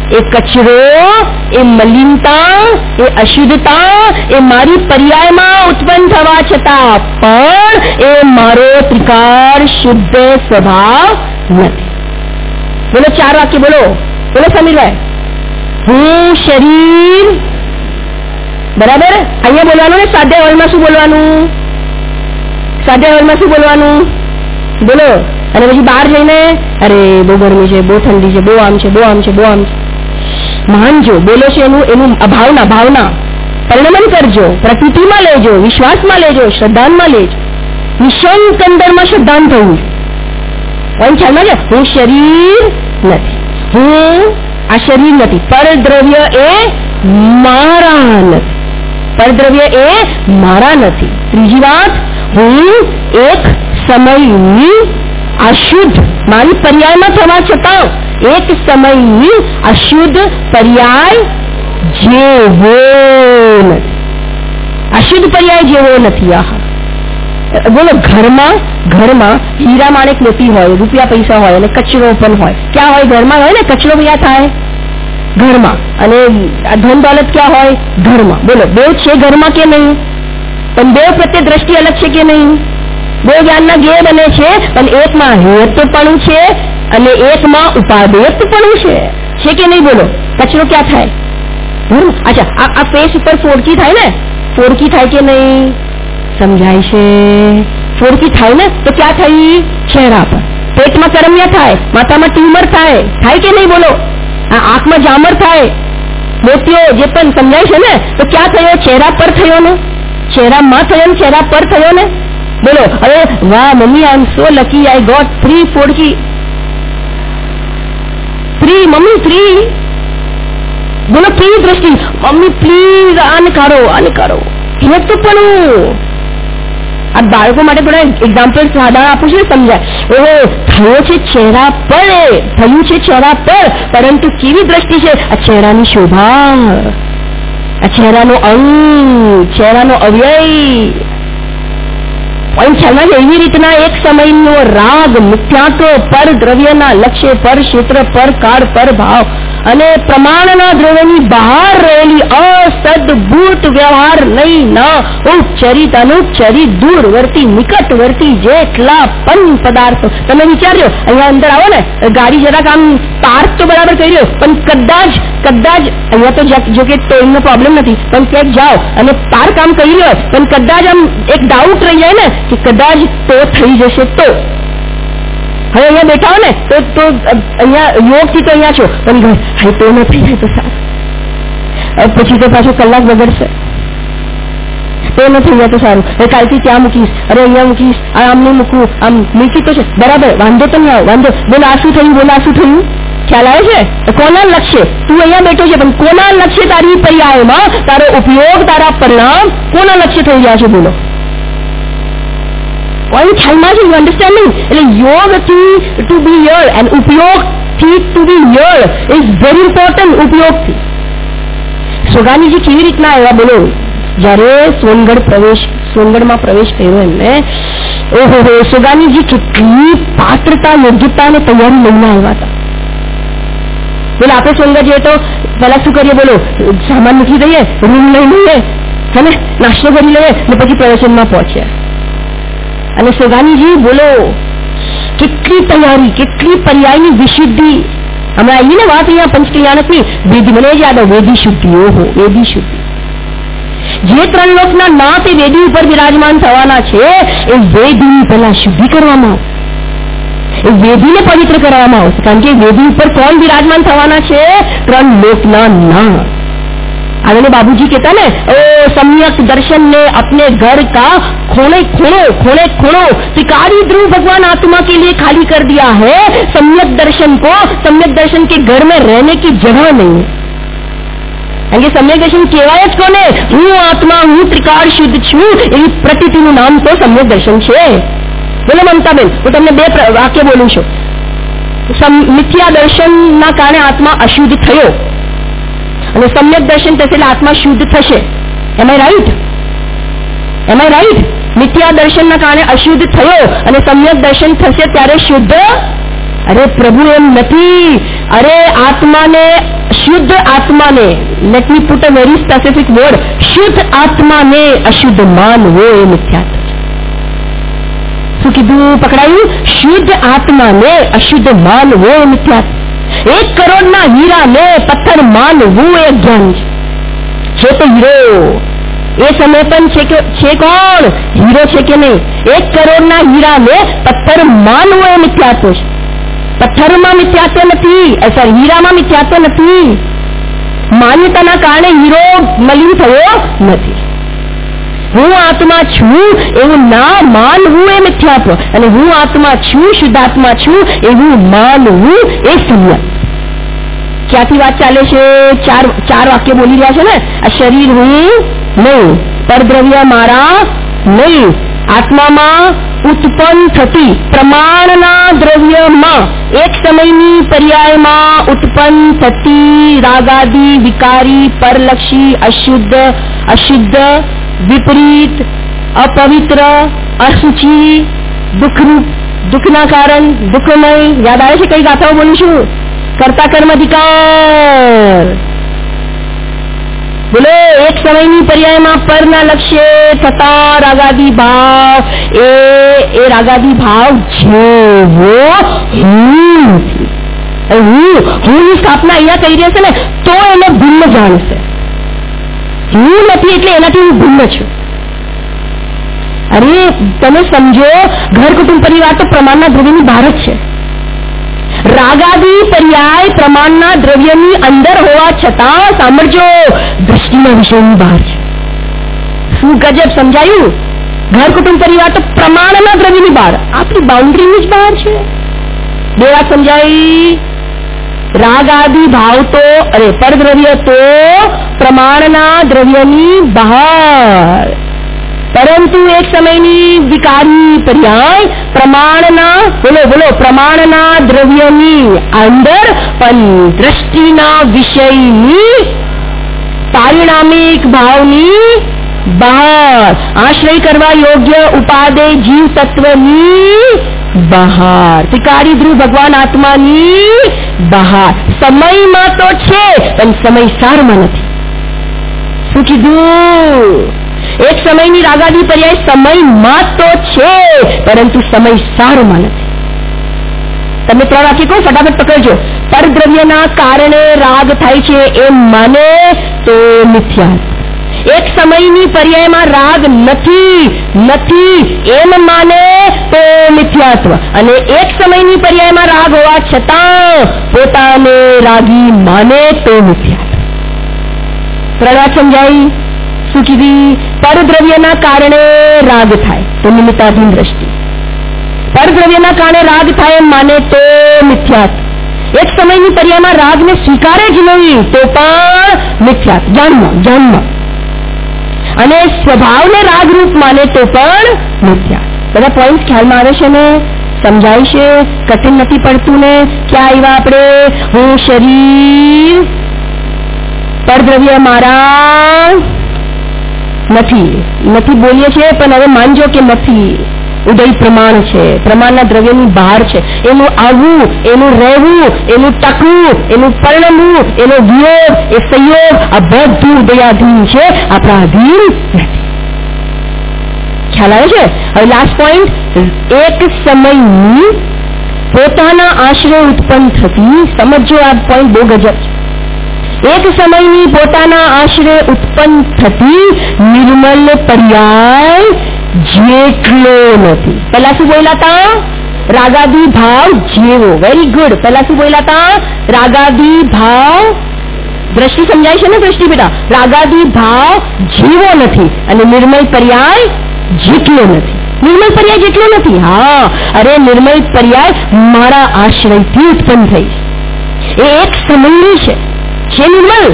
એ કચરો, એ મલિનતા, એ અશુદ્ધતા એ મારી પર્યાયમાં ઉત્પન્ન થવા છતાં પણ એ મારો ત્રિકાળ શુદ્ધ સ્વભાવ નથી. બોલો 4 વાક્ય બોલો. બોલો સમીરભાઈ. હું શરીર, બરાબર. અહીંયા બોલવાનું ને સ્વાધ્યાય શું બોલવાનું? સ્વાધ્યાય શું બોલવાનું? બોલો. અને પછી બહાર જઈને અરે બહુ ગરમી છે, બહુ ઠંડી છે, બહુ આમ છે, બહુ આમ છે, બહુ આમ છે. માનજો બોલો છે એનું ભાવના પરિણમન કરજો, પ્રકૃતિમાં લેજો, વિશ્વાસમાં લેજો, શ્રદ્ધાનમાં લેજો. નિશંક અંદરમાં શ્રદ્ધાન થવું. ખ્યાલમાં છે હું શરીર નથી, હું આ શરીર નથી. પરદ્રવ્ય એ મારા નથી, પરદ્રવ્ય એ મારા નથી. ત્રીજી વાત, હું એક સમયની અશુદ્ધ, મારી પર્યાયમાં થવા છતાં એક સમયની અશુદ્ધ પર્યાય જેવો નથી, અશુદ્ધ પર્યાય જેવો નથી. આહા બોલો. ઘરમાં હીરા માણેક મોતી હોય, રૂપિયા પૈસા હોય અને કચરો પણ હોય. ક્યાં હોય? ઘરમાં હોય ને કચરો ક્યાં થાય? ઘરમાં. અને ધન દોલત ક્યાં હોય? ઘરમાં. બોલો દેવ છે ઘરમાં કે નહીં? પણ દેવ પ્રત્યે દ્રષ્ટિ અલગ છે કે નહીં? બે જ્ઞાનના ગે બને છે, પણ એકમાં હેતુપણું છે અને એકમાં ઉપાદેયપણું છે કે નહીં? બોલો કચરો ક્યાં થાય? અચ્છા આ ફેસ ઉપર ફોડકી થાય ને, ફોડકી થાય કે નહીં? સમજાય છે? ફોડકી થાય ને તો ક્યાં થઈ? ચહેરા પર. પેટમાં કરમિયા થાય, માથામાં ટ્યુમર થાય કે નહીં? બોલો. આ આંખમાં જામર થાય, મોતિયો જે પણ સમજાય છે ને, તો ક્યાં થયો? ચહેરા પર થયો ને, ચહેરામાં થયો ને, ચહેરા પર થયો ને. બોલો. હવે વાહ mummy, I am so lucky, I got 3 ફોડકી. 3 મમ્મી 3. બોલો 3 દ્રષ્ટિ. મમ્મી પ્લીઝ આને કાઢો, આને કાઢો. એ તો પણ આ બાળકો માટે થોડા એક્ઝામ્પલ સાધારણ આપું છું, સમજાય. ઓહો થયો છે ચહેરા પર, થયું છે ચહેરા પર, પરંતુ કેવી દ્રષ્ટિ છે? આ ચહેરાની શોભા, આ ચહેરાનો અંગ, ચહેરાનો અવ્યય. ખ્યાલમાં એવી રીતના એક સમયનો રાગ, મિથ્યાત્વ, પર દ્રવ્યના લક્ષ્ય, પર ક્ષેત્ર, પર કાળ, પર ભાવ અને પ્રમાણના દ્રવ્યની બહાર રહેલી અસદભૂત વ્યવહાર નહીં ના ઉપચરિત, અનુપચરિત, દૂરવર્તી, નિકટવર્તી જેટલા પણ પદાર્થો. તમે વિચારજો, અહીંયા અંદર આવો ને, ગાડી જરાક આમ પાર્ક તો બરાબર કરી રહ્યો, પણ કદાચ અહીંયા તો જો કે ટ્રેનનો પ્રોબ્લેમ નથી, પણ ક્યાંક જાઓ અને પાર્ક આમ કરી રહ્યો, પણ કદાચ આમ એક ડાઉટ રહી જાય ને કે કદાચ તો થઈ જશે તો. હવે અહીંયા બેઠા હો ને તો અહીંયા યોગથી તો અહીંયા છો, પણ હા તો ન થઈ જાય તો સારું, પછી તો પાછું કલાક બગડશે, તો ન થઈ જાય તો સારું. હવે કાલથી ત્યાં મૂકીશ, અરે અહીંયા મૂકીશ, આમ નહીં મૂકવું, આમ મૂકી તો છે બરાબર, વાંધો તો નહીં આવે, વાંધો. બોલો આ શું થયું? બોલો આ શું થયું? ખ્યાલ આવે છે? કોના લક્ષ્ય તું અહીંયા બેઠો છે, પણ કોના લક્ષ્ય તારી પર્યાયમાં તારો ઉપયોગ, તારા પરિણામ કોના લક્ષ્ય થઈ ગયા છે? બોલો. ખ્યાલમાં છે? You understanding? એટલે યોગથી ટુ બી યર એન્ડ ઉપયોગથી ટુ બી યર ઇઝ વેરી ઇમ્પોર્ટન્ટ. ઉપયોગથી સોગાનીજી કેવી રીતના આવ્યા? બોલો. જયારે સોનગઢમાં પ્રવેશ કર્યો એમને, ઓહો સોગાનીજી કેટલી પાત્રતા, યોગ્યતા અને તૈયારી લઈને આવ્યા હતા. બોલો આપણે સોનગઢ જઈએ તો પેલા શું કરીએ? બોલો સામાન મૂકી દઈએ, રૂમ લઈ લઈએ, હે, નાસ્તો કરી લઈએ ને પછી પ્રવચનમાં પહોંચ્યા. અને સોગાનીજી બોલો કેટલી તૈયારી, કેટલી પર્યાયની વિશુદ્ધિ. હમણાં આવી ને વાત અહીંયા પંચકલ્યાણકની, વેદી, મને જ યાદ આવે વેદી શુદ્ધિ. ઓહો વેદી શુદ્ધિ. જે 3 લોકના નાથ એ વેદી ઉપર વિરાજમાન થવાના છે, એ વેદીની પહેલા શુદ્ધિ કરવામાં આવશે, એ વેદીને પવિત્ર કરવામાં આવશે. કારણ કે વેદી ઉપર કોણ વિરાજમાન થવાના છે? 3 લોકના નાથ. આગળ बाबूजी कहता ने, ओ सम्यक दर्शन ने अपने घर का खोने खोनो त्रिकारी ध्रुव भगवान आत्मा के लिए खाली कर दिया है. सम्यक दर्शन को, सम्यक दर्शन के घर में रहने की जगह नहीं है. કારણ કે સમ્યક દર્શન કહેવાય જ કોને? હું આત્મા, હું ત્રિકાળ શુદ્ધ છું, એવી પ્રતીતિનું નામ તો સમ્યક દર્શન છે. બોલો મમતાબેન, હું તમને 2 વાક્ય બોલું છું. મિથ્યા દર્શનના કારણે આત્મા અશુદ્ધ થયો અને સમ્યક દર્શન થશે એટલે આત્મા શુદ્ધ થશે. Am I right? મિથ્યા દર્શનના કારણે અશુદ્ધ થયો અને સમ્યક દર્શન થશે ત્યારે શુદ્ધ. અરે પ્રભુ એમ નથી. અરે આત્માને, શુદ્ધ આત્માને, let me put a very specific word, શુદ્ધ આત્માને અશુદ્ધ માનવો એ મિથ્યાત્વ. શું કીધું? પકડાયું? શુદ્ધ આત્માને અશુદ્ધ માનવો એ મિથ્યાત્વ. 1 કરોડના હીરાને પથ્થર માનવું એ જ્ઞાન છે તો હીરો એ સમય પણ છે કોણ? હીરો છે કે નહીં? 1 કરોડના હીરાને પથ્થર માનવો એ મિથ્યાત્વ છે. પથ્થરમાં મિથ્યાત્વ નથી, સોરી, હીરામાં મિથ્યાત્વ નથી. માન્યતાના કારણે હીરો મલિન થયો નથી. હું આત્મા છું એવું ના માનવું એ મિથ્યાત્વ, અને હું આત્મા છું, શુદ્ધાત્મા છું એવું માનવું એ સંયમ. ક્યાંથી વાત ચાલે છે? ચાર વાક્ય બોલી રહ્યા છે ને. આ શરીર હું નહીં, પરદ્રવ્ય મારા નહીં, આત્મામાં ઉત્પન્ન થતી પ્રમાણના દ્રવ્યમાં એક સમયની પર્યાયમાં ઉત્પન્ન થતી રાગાદી વિકારી પરલક્ષી અશુદ્ધ વિપરીત અપવિત્ર અશુચિ દુઃખના કારણ દુઃખમય. યાદ આવે છે કઈ ગાથાઓ બોલીશું? કર્તા કર્મ અધિકાર. બોલો. એક સમયની પર્યાયમાં પરના લક્ષ્ય થતા રાગાદી ભાવ એ રાગાદી ભાવ જેવો હું સ્થાપના અહીંયા કરી રહ્યા છે ને, તો એને ભિન્ન જાણશે. હું નથી એટલે એનાથી હું ભિન્ન છું. અરે તમે સમજો, ઘર કુટુંબ પરિવાર તો પ્રમાણના દ્રવ્યની બહાર જ છે. રાગાદી પર્યાય પ્રમાણના દ્રવ્યની અંદર હોવા છતાં સાંભળજો, દ્રષ્ટિના વિષયની બહાર છે. શું ગજબ! સમજાયું? ઘર કુટુંબ પરિવાર તો પ્રમાણના દ્રવ્યની બહાર, આપણી બાઉન્ડ્રીની જ બહાર છે. બે વાત સમજાઈ. રાગાદી ભાવ તો પરદ્રવ્ય તો પ્રમાણના દ્રવ્યની બહાર, પરંતુ એક સમયની વિકારી પર્યાય પ્રમાણના દ્રવ્યની અંદર પણ દ્રષ્ટિના વિષયની પારિણામિક ભાવની બહાર, આશ્રય કરવા યોગ્ય ઉપાદેય જીવ તત્વની બહાર, ત્રિકારી ધ્રુવ ભગવાન આત્માની બહાર. સમયમાં તો છે પણ સમય સારમાં નથી. શું કીધું? એક સમયની રાગાદી પર્યાય સમયમાં તો છે પરંતુ સમય સારમાં નથી. તમે 3 વાક્ય કહો, ફટાફટ પકડજો. પરદ્રવ્યના કારણે રાગ થાય છે એમ માને તો મિથ્યા. એક સમયની પર્યાયમાં રાગ નથી એમ માને તો મિથ્યાત્વ, અને એક સમયની પર્યાયમાં રાગ હોવા છતાં પોતાને રાગી માને તો મિથ્યાત્વ. 3 વાત સમજાઈ? શું કીધી? પરદ્રવ્યના કારણે રાગ થાય તો નિમિત્તાધીન દ્રષ્ટિ, પરદ્રવ્યના કારણે રાગ થાય એમ માને તો મિથ્યાત્વ, એક સમયની પર્યાયમાં રાગને સ્વીકારે જ નહીં તો પણ મિથ્યાત્વ, જન્મ, અને સ્વભાવને રાગરૂપ માને તો પણ મિથ્યાત્વ. બધા પોઈન્ટ ખ્યાલમાં આવે છે ને? સમજાય છે? કઠિન નથી પડતું ને? ક્યાં આવ્યા આપણે? હું શરીર, પરદ્રવ્ય મારા નથી બોલીએ છીએ, પણ હવે માનજો કે નથી. ઉદય પ્રમાણ છે, પ્રમાણના દ્રવ્યની બહાર છે. એનું આવવું, એનું રહેવું, એનું ટકવું, એનું પરિણમવું, એનો વિયોગ, એ સંયોગ, આ બધું ઉદયાધીન છે, આપણા અધીન નથી. ખ્યાલ આવે છે? હવે લાસ્ટ પોઈન્ટ. એક સમયની પોતાના આશ્રય ઉત્પન્ન થતી, સમજો આ પોઈન્ટ બહુ ગજબ છે. એક સમયની પોતાના આશ્રય ઉત્પન્ન થતી નિર્મલ પર્યાય જેટલો નથી. પહેલા શું બોલ્યા હતા? રાગાદી ભાવ જેવો. Very good. પહેલા શું બોલ્યા હતા? રાગાદી ભાવ. દ્રષ્ટિ સમજાય છે ને? દ્રષ્ટિ બેટા, રાગાદી ભાવ જેવો નથી અને નિર્મલ પર્યાય જેટલો નથી. નિર્મલ પર્યાય જેટલો નથી. હા, અરે નિર્મલ પર્યાય મારા આશ્રયથી ઉત્પન્ન થઈ છે. એ એક સમયની છે નિર્મલ.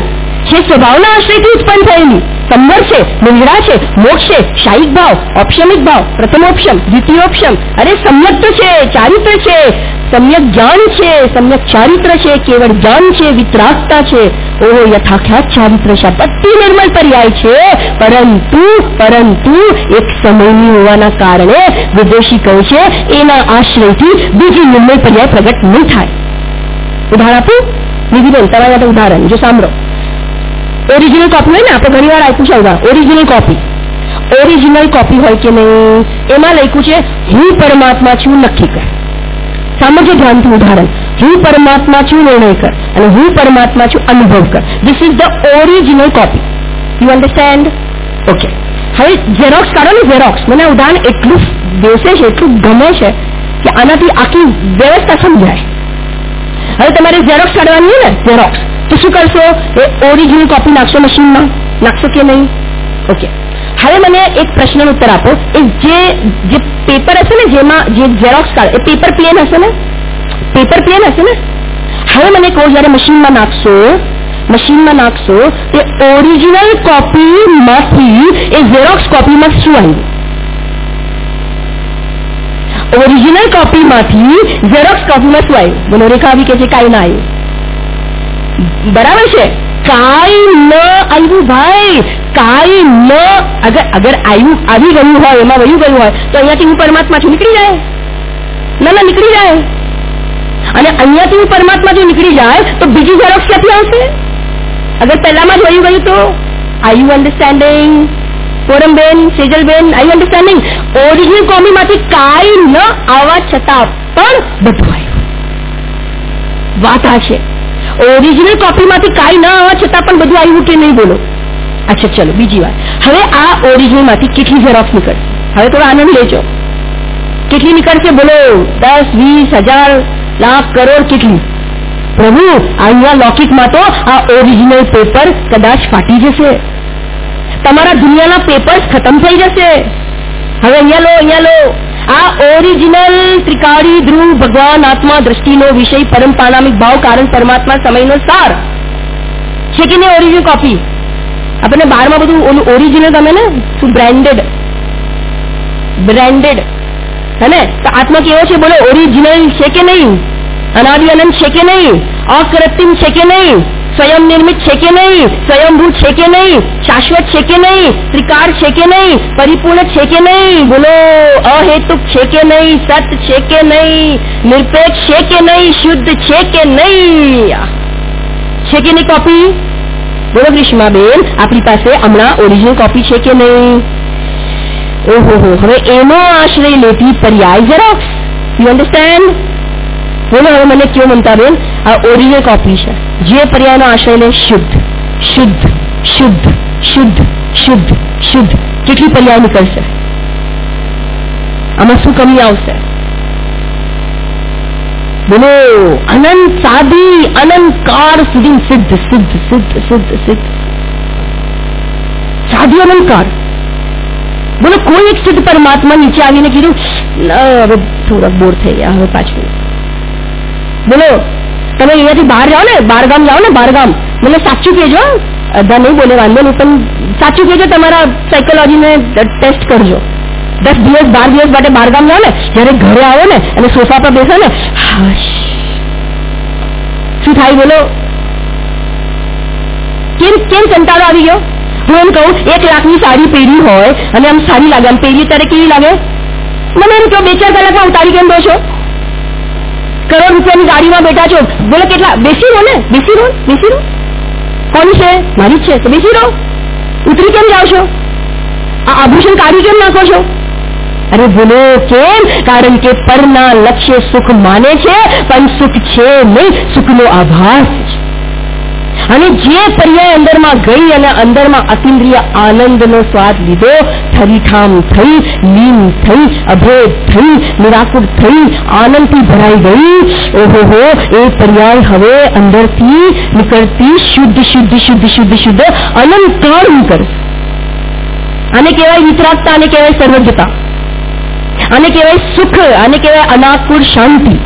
જે સ્વભાવના આશ્રયથી ઉત્પન્ન થયેલી સંવર છે, નિંદ્રા છે, મોક્ષ છે, શાયિક ભાવ, ઔપશમિક ભાવ, પ્રથમોપશમ, દ્વિતીયોપશમ, અરે સમ્યક તો છે, ચારિત્ર છે, સમ્યક જ્ઞાન છે, સમ્યક ચારિત્ર છે, કેવળ જ્ઞાન છે, વિતરાગતા છે, ઓહો યથાખ્યાત ચારિત્ર છે, અતિ નિર્મળ પર્યાય છે. પરંતુ એક સમયની હોવાના કારણે વિદેશી કહે છે એના આશ્રયથી બીજી નિર્મળ પર્યાય પ્રગટ નહીં થાય. ઉદાહરણ આપું નિધિબેન, તમારા માટે ઉદાહરણ જો સાંભળો. ઓરિજિનલ કોપી હોય ને, આપણે ઘણી વાર આપ્યું છે ઓરિજિનલ કોપી હોય કે નહીં, એમાં લખ્યું છે હું પરમાત્મા છું નક્કી કર. સમજો ધ્યાનથી ઉદાહરણ. હું પરમાત્મા છું નિર્ણય કર અને હું પરમાત્મા છું અનુભવ કર. This is the original copy. You understand? Okay. હવે ઝેરોક્સ કાઢો ને, ઝેરોક્સ. મને ઉદાહરણ એટલું બેસે છે, એટલું ગમે છે કે આનાથી આખી વ્યવસ્થા સમજાય. હવે તમારે ઝેરોક્સ કાઢવાની ને, ઝેરોક્સ, તો શું કરશો? એ ઓરિજિનલ કોપી નાખશો મશીનમાં, નાખશો કે નહીં? ઓકે. હવે મને એક પ્રશ્નનો ઉત્તર આપો. એ જે પેપર હશે ને, જેમાં જે ઝેરોક્સ કાઢે એ પેપર પ્લેન હશે ને? પેપર પ્લેન હશે ને? હવે મને કહો, જયારે મશીનમાં નાખશો તે ઓરિજિનલ કોપીમાંથી એ ઝેરોક્સ કોપીમાં શું આવ્યું? ઓરિજિનલ કોપીમાંથી ઝેરોક્સ કોપીમાં શું આવ્યું? બોલો. રેખા આવી કે છે કાંઈ ના આવ્યું. બરાબર છે, કાંઈ ન આવ્યું ભાઈ, કાંઈ ન. અગર આવી ગયું હોય, એમાં વયું ગયું હોય તો અહીંયાથી હું પરમાત્મા છું નીકળી જાય. ના નીકળી જાય. અને અહીંયાથી હું પરમાત્મા જો નીકળી જાય તો બીજી ઝેરોક્સ ક્યાંથી આવશે? અગર પહેલામાં જ વયું ગયું તો. Are you understanding? Poramben, Sejalben, are you understanding? Original કોપીમાંથી કાંઈ ન આવવા છતાં પણ બધું આવ્યું. વાત આ છે. ઓરિજિનલ કોપીમાંથી કાંઈ ન આવવા છતાં પણ બધું આવ્યું કે નહીં? બોલો. અચ્છા ચલો બીજી વાત. હવે આ ઓરિજિનલમાંથી કેટલી ઝેરોક્સ નીકળશે? હવે થોડો આનંદ લેજો. કેટલી નીકળશે? બોલો. 10, 20, 1000, લાખ, કરોડ, કેટલી? પ્રભુ, અહીંયા લૌકિકમાં તો આ ઓરિજિનલ પેપર કદાચ ફાટી જશે. તમારા દુનિયાના પેપર્સ ખતમ થઈ જશે. હવે અહીંયા લો. આ ઓરિજિનલ ત્રિકાળી ધ્રુવ ભગવાન આત્મા દ્રષ્ટિનો વિષય પરમ પાણામિક ભાવ કારણ પરમાત્મા સમયનો સાર છે કે નહીં? Original copy. આપણને બહારમાં બધું ઓલું ઓરિજિનલ ગમે ને, શું બ્રાન્ડેડ હે ને? તો આત્મા કેવો છે? બોલો. ઓરિજિનલ છે કે નહીં? અનાદિ અનંત છે કે નહીં? અકૃત્રિમ છે કે નહીં? સ્વયં નિર્મિત છે કે નહીં? સ્વયંભૂ છે કે નહીં? શાશ્વત છે કે નહીં? ત્રિકાર છે કે નહીં? પરિપૂર્ણ છે કે નહીં? બોલો. અહેતુક છે કે નહીં? સત છે કે નહીં? નિરપેક્ષ છે કે નહીં? શુદ્ધ છે કે નહીં? છે કે નહીં કોપી? બોલો ગ્રીષ્માબેન, આપણી પાસે હમણાં ઓરિજિનલ કોપી છે કે નહીં? ઓહો. હવે એનો આશ્રય લેતી પર્યાય ઝેરોક્સ. You understand? બોલો. હવે મને કયો મમતાબેન, આ ઓરિજિનલ કોપી છે. જે પર્યાયનો આશ્રય લે શુદ્ધ. કેટલી પર્યાય નીકળશે? આમાં શું કમી આવશે? બોલો. અનંત સાદી અનંત કાળ સુધી સિદ્ધ. સાદી અનંત કાળ. બોલો. કોઈ એક સિદ્ધ પરમાત્મા નીચે આવીને કીધું હવે થોડા બોર થઈ ગયા, હવે પાછું. બોલો. તમે અહીંયાથી બહાર જાઓ ને, બહારગામ જાઓ ને, બહારગામ, મને સાચું કહેજો. અધા નહીં બોલે, વાંધો નહીં, પણ સાચું કહેજો. તમારા સાયકોલોજીને ટેસ્ટ કરજો. 10 દિવસ 12 દિવસ માટે બહારગામ જાઓ ને, જયારે ઘરે આવો ને અને સોફા પર બેસો ને, શું થાય? બોલો. કેમ કંટાળો આવી ગયો? હું એમ કહું, 1 લાખની સાડી પહેરી હોય અને આમ સારી લાગે, આમ પહેરી ત્યારે કેવી લાગે? મને એમ કહો, 2-4 કલાકમાં ઉતારી કેમ દો છો? કરોડ રૂપિયાની ગાડીમાં બેઠા છો, બોલો કેટલા? બેસી રહો ને, બેસી રહો. કોની છે? મારી જ છે. તો બેસી રહો. ઉતરી કેમ જાઓ છો? આ આભૂષણ કાઢી કેમ નાખો છો? અરે બોલો કેમ? કારણ કે પરના લક્ષ્ય સુખ માને છે, પણ સુખ છે નહીં, સુખનો આભાસ છે. અને જે પર્યાય અંદરમાં ગઈ અને અંદરમાં અતિન્દ્રિય આનંદનો સ્વાદ લીધો, ઠરીઠામ થઈ, લીન થઈ, અભેદ થઈ, નિરાકુર થઈ, આનંદથી ભરાઈ ગઈ. ઓહો. એ પર્યાય હવે અંદરથી નીકળતી શુદ્ધ અનંતકાળ નીકળશે. આને કહેવાય વિતરાગતા, આને કહેવાય સર્વજ્ઞતા, આને કહેવાય સુખ, આને કહેવાય અનાકુર શાંતિ.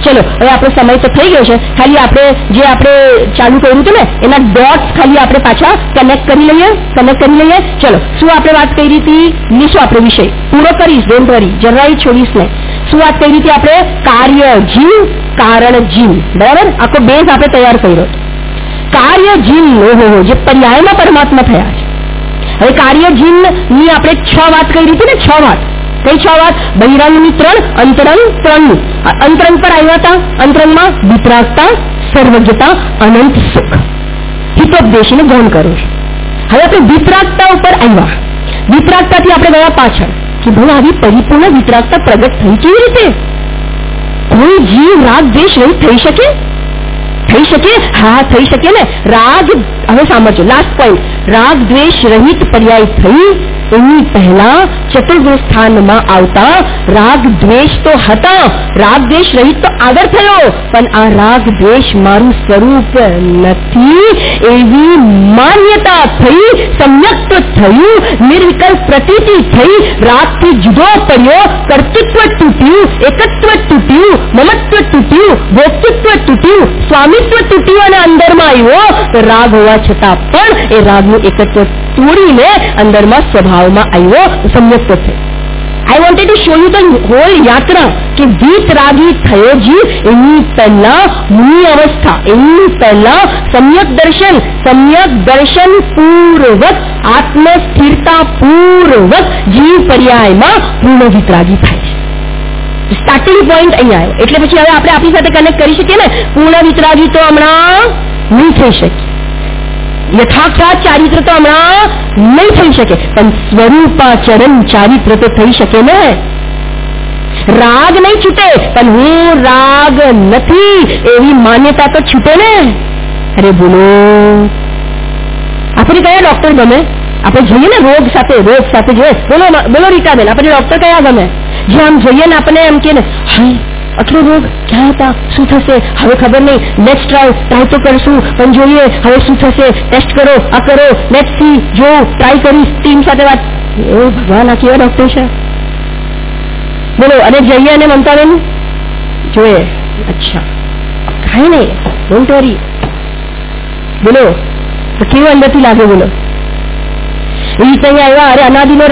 ચલો હવે આપણો સમય તો થઈ ગયો છે, ખાલી આપણે જે આપણે ચાલુ કર્યું હતું ને એના ડોટ્સ ખાલી આપણે પાછા કનેક્ટ કરી લઈએ. ચલો શું આપણે વાત કરી હતી, લીશું આપણે વિષય પૂરો કરીશ, ડોન્ટ વરી, જરાય છોડીશ નહીં. શું વાત કરી હતી આપણે, કાર્ય જીવ કારણ જીવ, બરાબર, આખો બેઝ આપણે તૈયાર કર્યો. કાર્ય જીવ જે પર્યાયમાં પરમાત્મા થયા છે. હવે કાર્ય જીવ ની આપણે 6 વાત કરી હતી ને, 6 વાત. કઈ 6 વાત? બહિરંગની 3, અંતરંગ 3. અંતરંગ પર આવ્યા હતા. અંતરંગમાં વિતરાગતા, સર્વજ્ઞતા, અનંત સુખ. હિતોપદેશીને ગૌણ કરું છું. હવે આપણે વિતરાગતા ઉપર આવ્યા. વિતરાગતાથી આપણે ગયા પાછળ કે ભાઈ આવી પરિપૂર્ણ વિતરાગતા પ્રગટ થઈ કેવી રીતે? કોઈ જીવ રાગ દ્વેષ રહિત થઈ શકે? થઈ શકે? હા થઈ શકે ને. રાગ, હવે સાંભળજો લાસ્ટ પોઈન્ટ, રાગ દ્વેષ રહિત પર્યાય થઈ એની પહેલા ચતુર્ગુણ સ્થાનમાં આવતા રાગ દ્વેષ તો હતા, રાગ દ્વેષ રહિત તો આગળ થયો, પણ આ રાગ દ્વેષ મારું સ્વરૂપ નથી એવી માન્યતા થઈ, સમ્યક્ત થયું, નિર્વિકલ્પ પ્રતીતિ થઈ, રાગથી જુદો પડ્યો, કર્તૃત્વ તૂટ્યું, એકત્વ તૂટ્યું, મમત્વ તૂટ્યું, ભોક્તૃત્વ તૂટ્યું, સ્વામિત્વ તૂટ્યું અને અંદરમાં આવ્યો તો રાગ હોવા છતાં પણ એ રાગનું એકત્વ તોડીને અંદરમાં સ્વભાવમાં આવ્યો, સમ્યક્ત થઈ. I wanted to show you the whole yatra કે વિતરાગી થયો જીવ એની પહેલા મુનિ અવસ્થા, એની પહેલા સમ્યક દર્શન પૂર્વક, આત્મ સ્થિરતા પૂર્વક જીવ પર્યાયમાં પૂર્ણ વિતરાગી થાય છે. સ્ટાર્ટિંગ પોઈન્ટ અહીંયા આવ્યો એટલે પછી હવે આપણે આપણી સાથે કનેક્ટ કરી શકીએ ને. પૂર્ણ વિતરાગી તો હમણાં નહીં થઈ શકે, યથાર્થ ચારિત્ર તો હમણાં નહીં થઈ શકે, પણ સ્વરૂપાચરણ ચારિત્ર તો થઈ શકે ને. રાગ નહીં છૂટે પણ હું રાગ નથી એવી માન્યતા તો છૂટે ને. અરે બોલો, આપણે કયા ડોક્ટર ગમે? આપણે જોઈએ ને રોગ સાથે જોઈએ. બોલો રીટાબેન, આપણે ડોક્ટર કયા ગમે? જે આમ જોઈએ ને આપણને એમ કે ને, હા આટલો રોગ ક્યાં હતા, શું થશે, હવે ખબર નહીં, નેક્સ્ટ ટ્રાય તો કરશું, પણ જોઈએ હવે શું થશે, ટેસ્ટ કરો, આ કરો, નેક્સ્ટ સી, જો ટ્રાય કરીશ, ટીમ સાથે વાત. એ ભગવાન, આ કેવા ડોક્ટર છે? બોલો. અને જઈએ અને મમતાબેન જોઈએ, અચ્છા કાંઈ નહીં, ડોન્ટ વરી. બોલો તો કેવું અંદરથી લાગે? બોલો એ રીતે આવ્યા, અરે અનાદિનો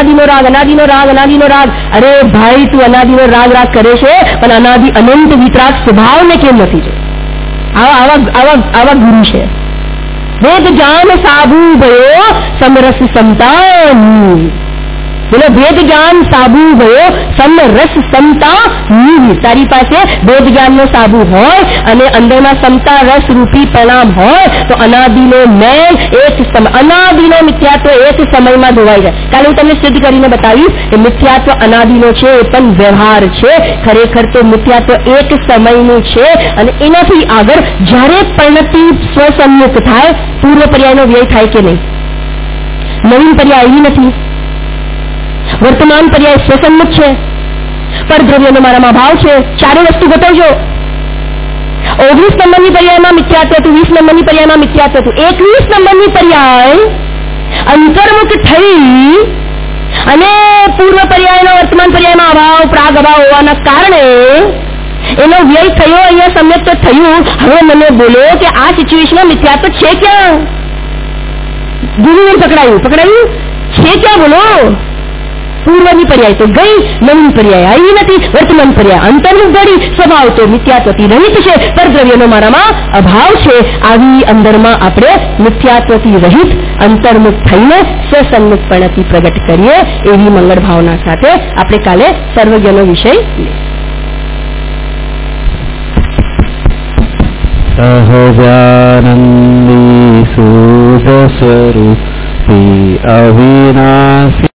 રાગ. અરે ભાઈ, તું અનાદિનો રાગ કરે છે, પણ અનાદિ અનંત વિતરાગ સ્વભાવને કેમ નથી જો? આવા ગુરુ છે. વેદ જાન સાબુ ભયો સમરસ સમતા. બોલો, વેદ જ્ઞાન સાબુ ભયો સમરસ સમતા. તારી પાસે વેદ જ્ઞાનનો સાબુ હોય અને અંદરના સમતા રસ રૂપી પ્રણામ હોય તો અનાદિનો મેલ એક સમય, અનાદિનો મિથ્યાત્વ એક સમયમાં ધોવાઈ જાય. કાલે હું તમને સિદ્ધ કરીને બતાવીશ કે મિથ્યાત્વ અનાદિનો છે, એ પણ વ્યવહાર છે. ખરેખર તો મિથ્યાત્વ એક સમયનું છે અને એનાથી આગળ જ્યારે પરિણતિ સ્વસંયુક્ત થાય, પૂર્વ પર્યાયનો વ્યય થાય કે નહીં? નવીન પર્યાય આવી નથી, વર્તમાન પર્યાય સ્વસન્મુખ છે, પરદ્રવ્યનો મારામાં ભાવ છે. ચારે વસ્તુ ગોઠવજો. 19 નંબરની પર્યાયમાં મિથ્યાત્વ હતું, 20 નંબરની પર્યાયમાં મિથ્યાત્વ હતું, 21 નંબરની પર્યાય અંતર્મુખ થઈ અને પૂર્વ પર્યાયનો વર્તમાન પર્યાયમાં અભાવ, પ્રાગ અભાવ હોવાના કારણે એનો વ્યય થયો, અહીંયા સમ્યક તો થયું. હવે મને બોલો કે આ સિચ્યુએશનમાં મિથ્યાત્વ છે ક્યાં? ગુરુને પકડાયું છે ક્યાં? બોલો. પૂર્વની પર્યાય તો ગઈ, નવીન પર્યાય આવી નથી, વર્તમાન પર્યાય અંતર્મુખ ઘડી, સ્વભાવ તો મિથ્યાત્વથી રહિત છે, પરદ્રવ્યનો મારામાં અભાવ છે. આવી અંદરમાં આપણે મિથ્યાત્વથી રહિત અંતર્મુખ થઈને સ્વસન્મુખપણથી પ્રગટ કરીએ એવી મંગળ ભાવના સાથે આપણે કાલે સર્વજ્ઞનો વિષય સહજાનંદી સુદ સ્વરૂપી અવિનાશી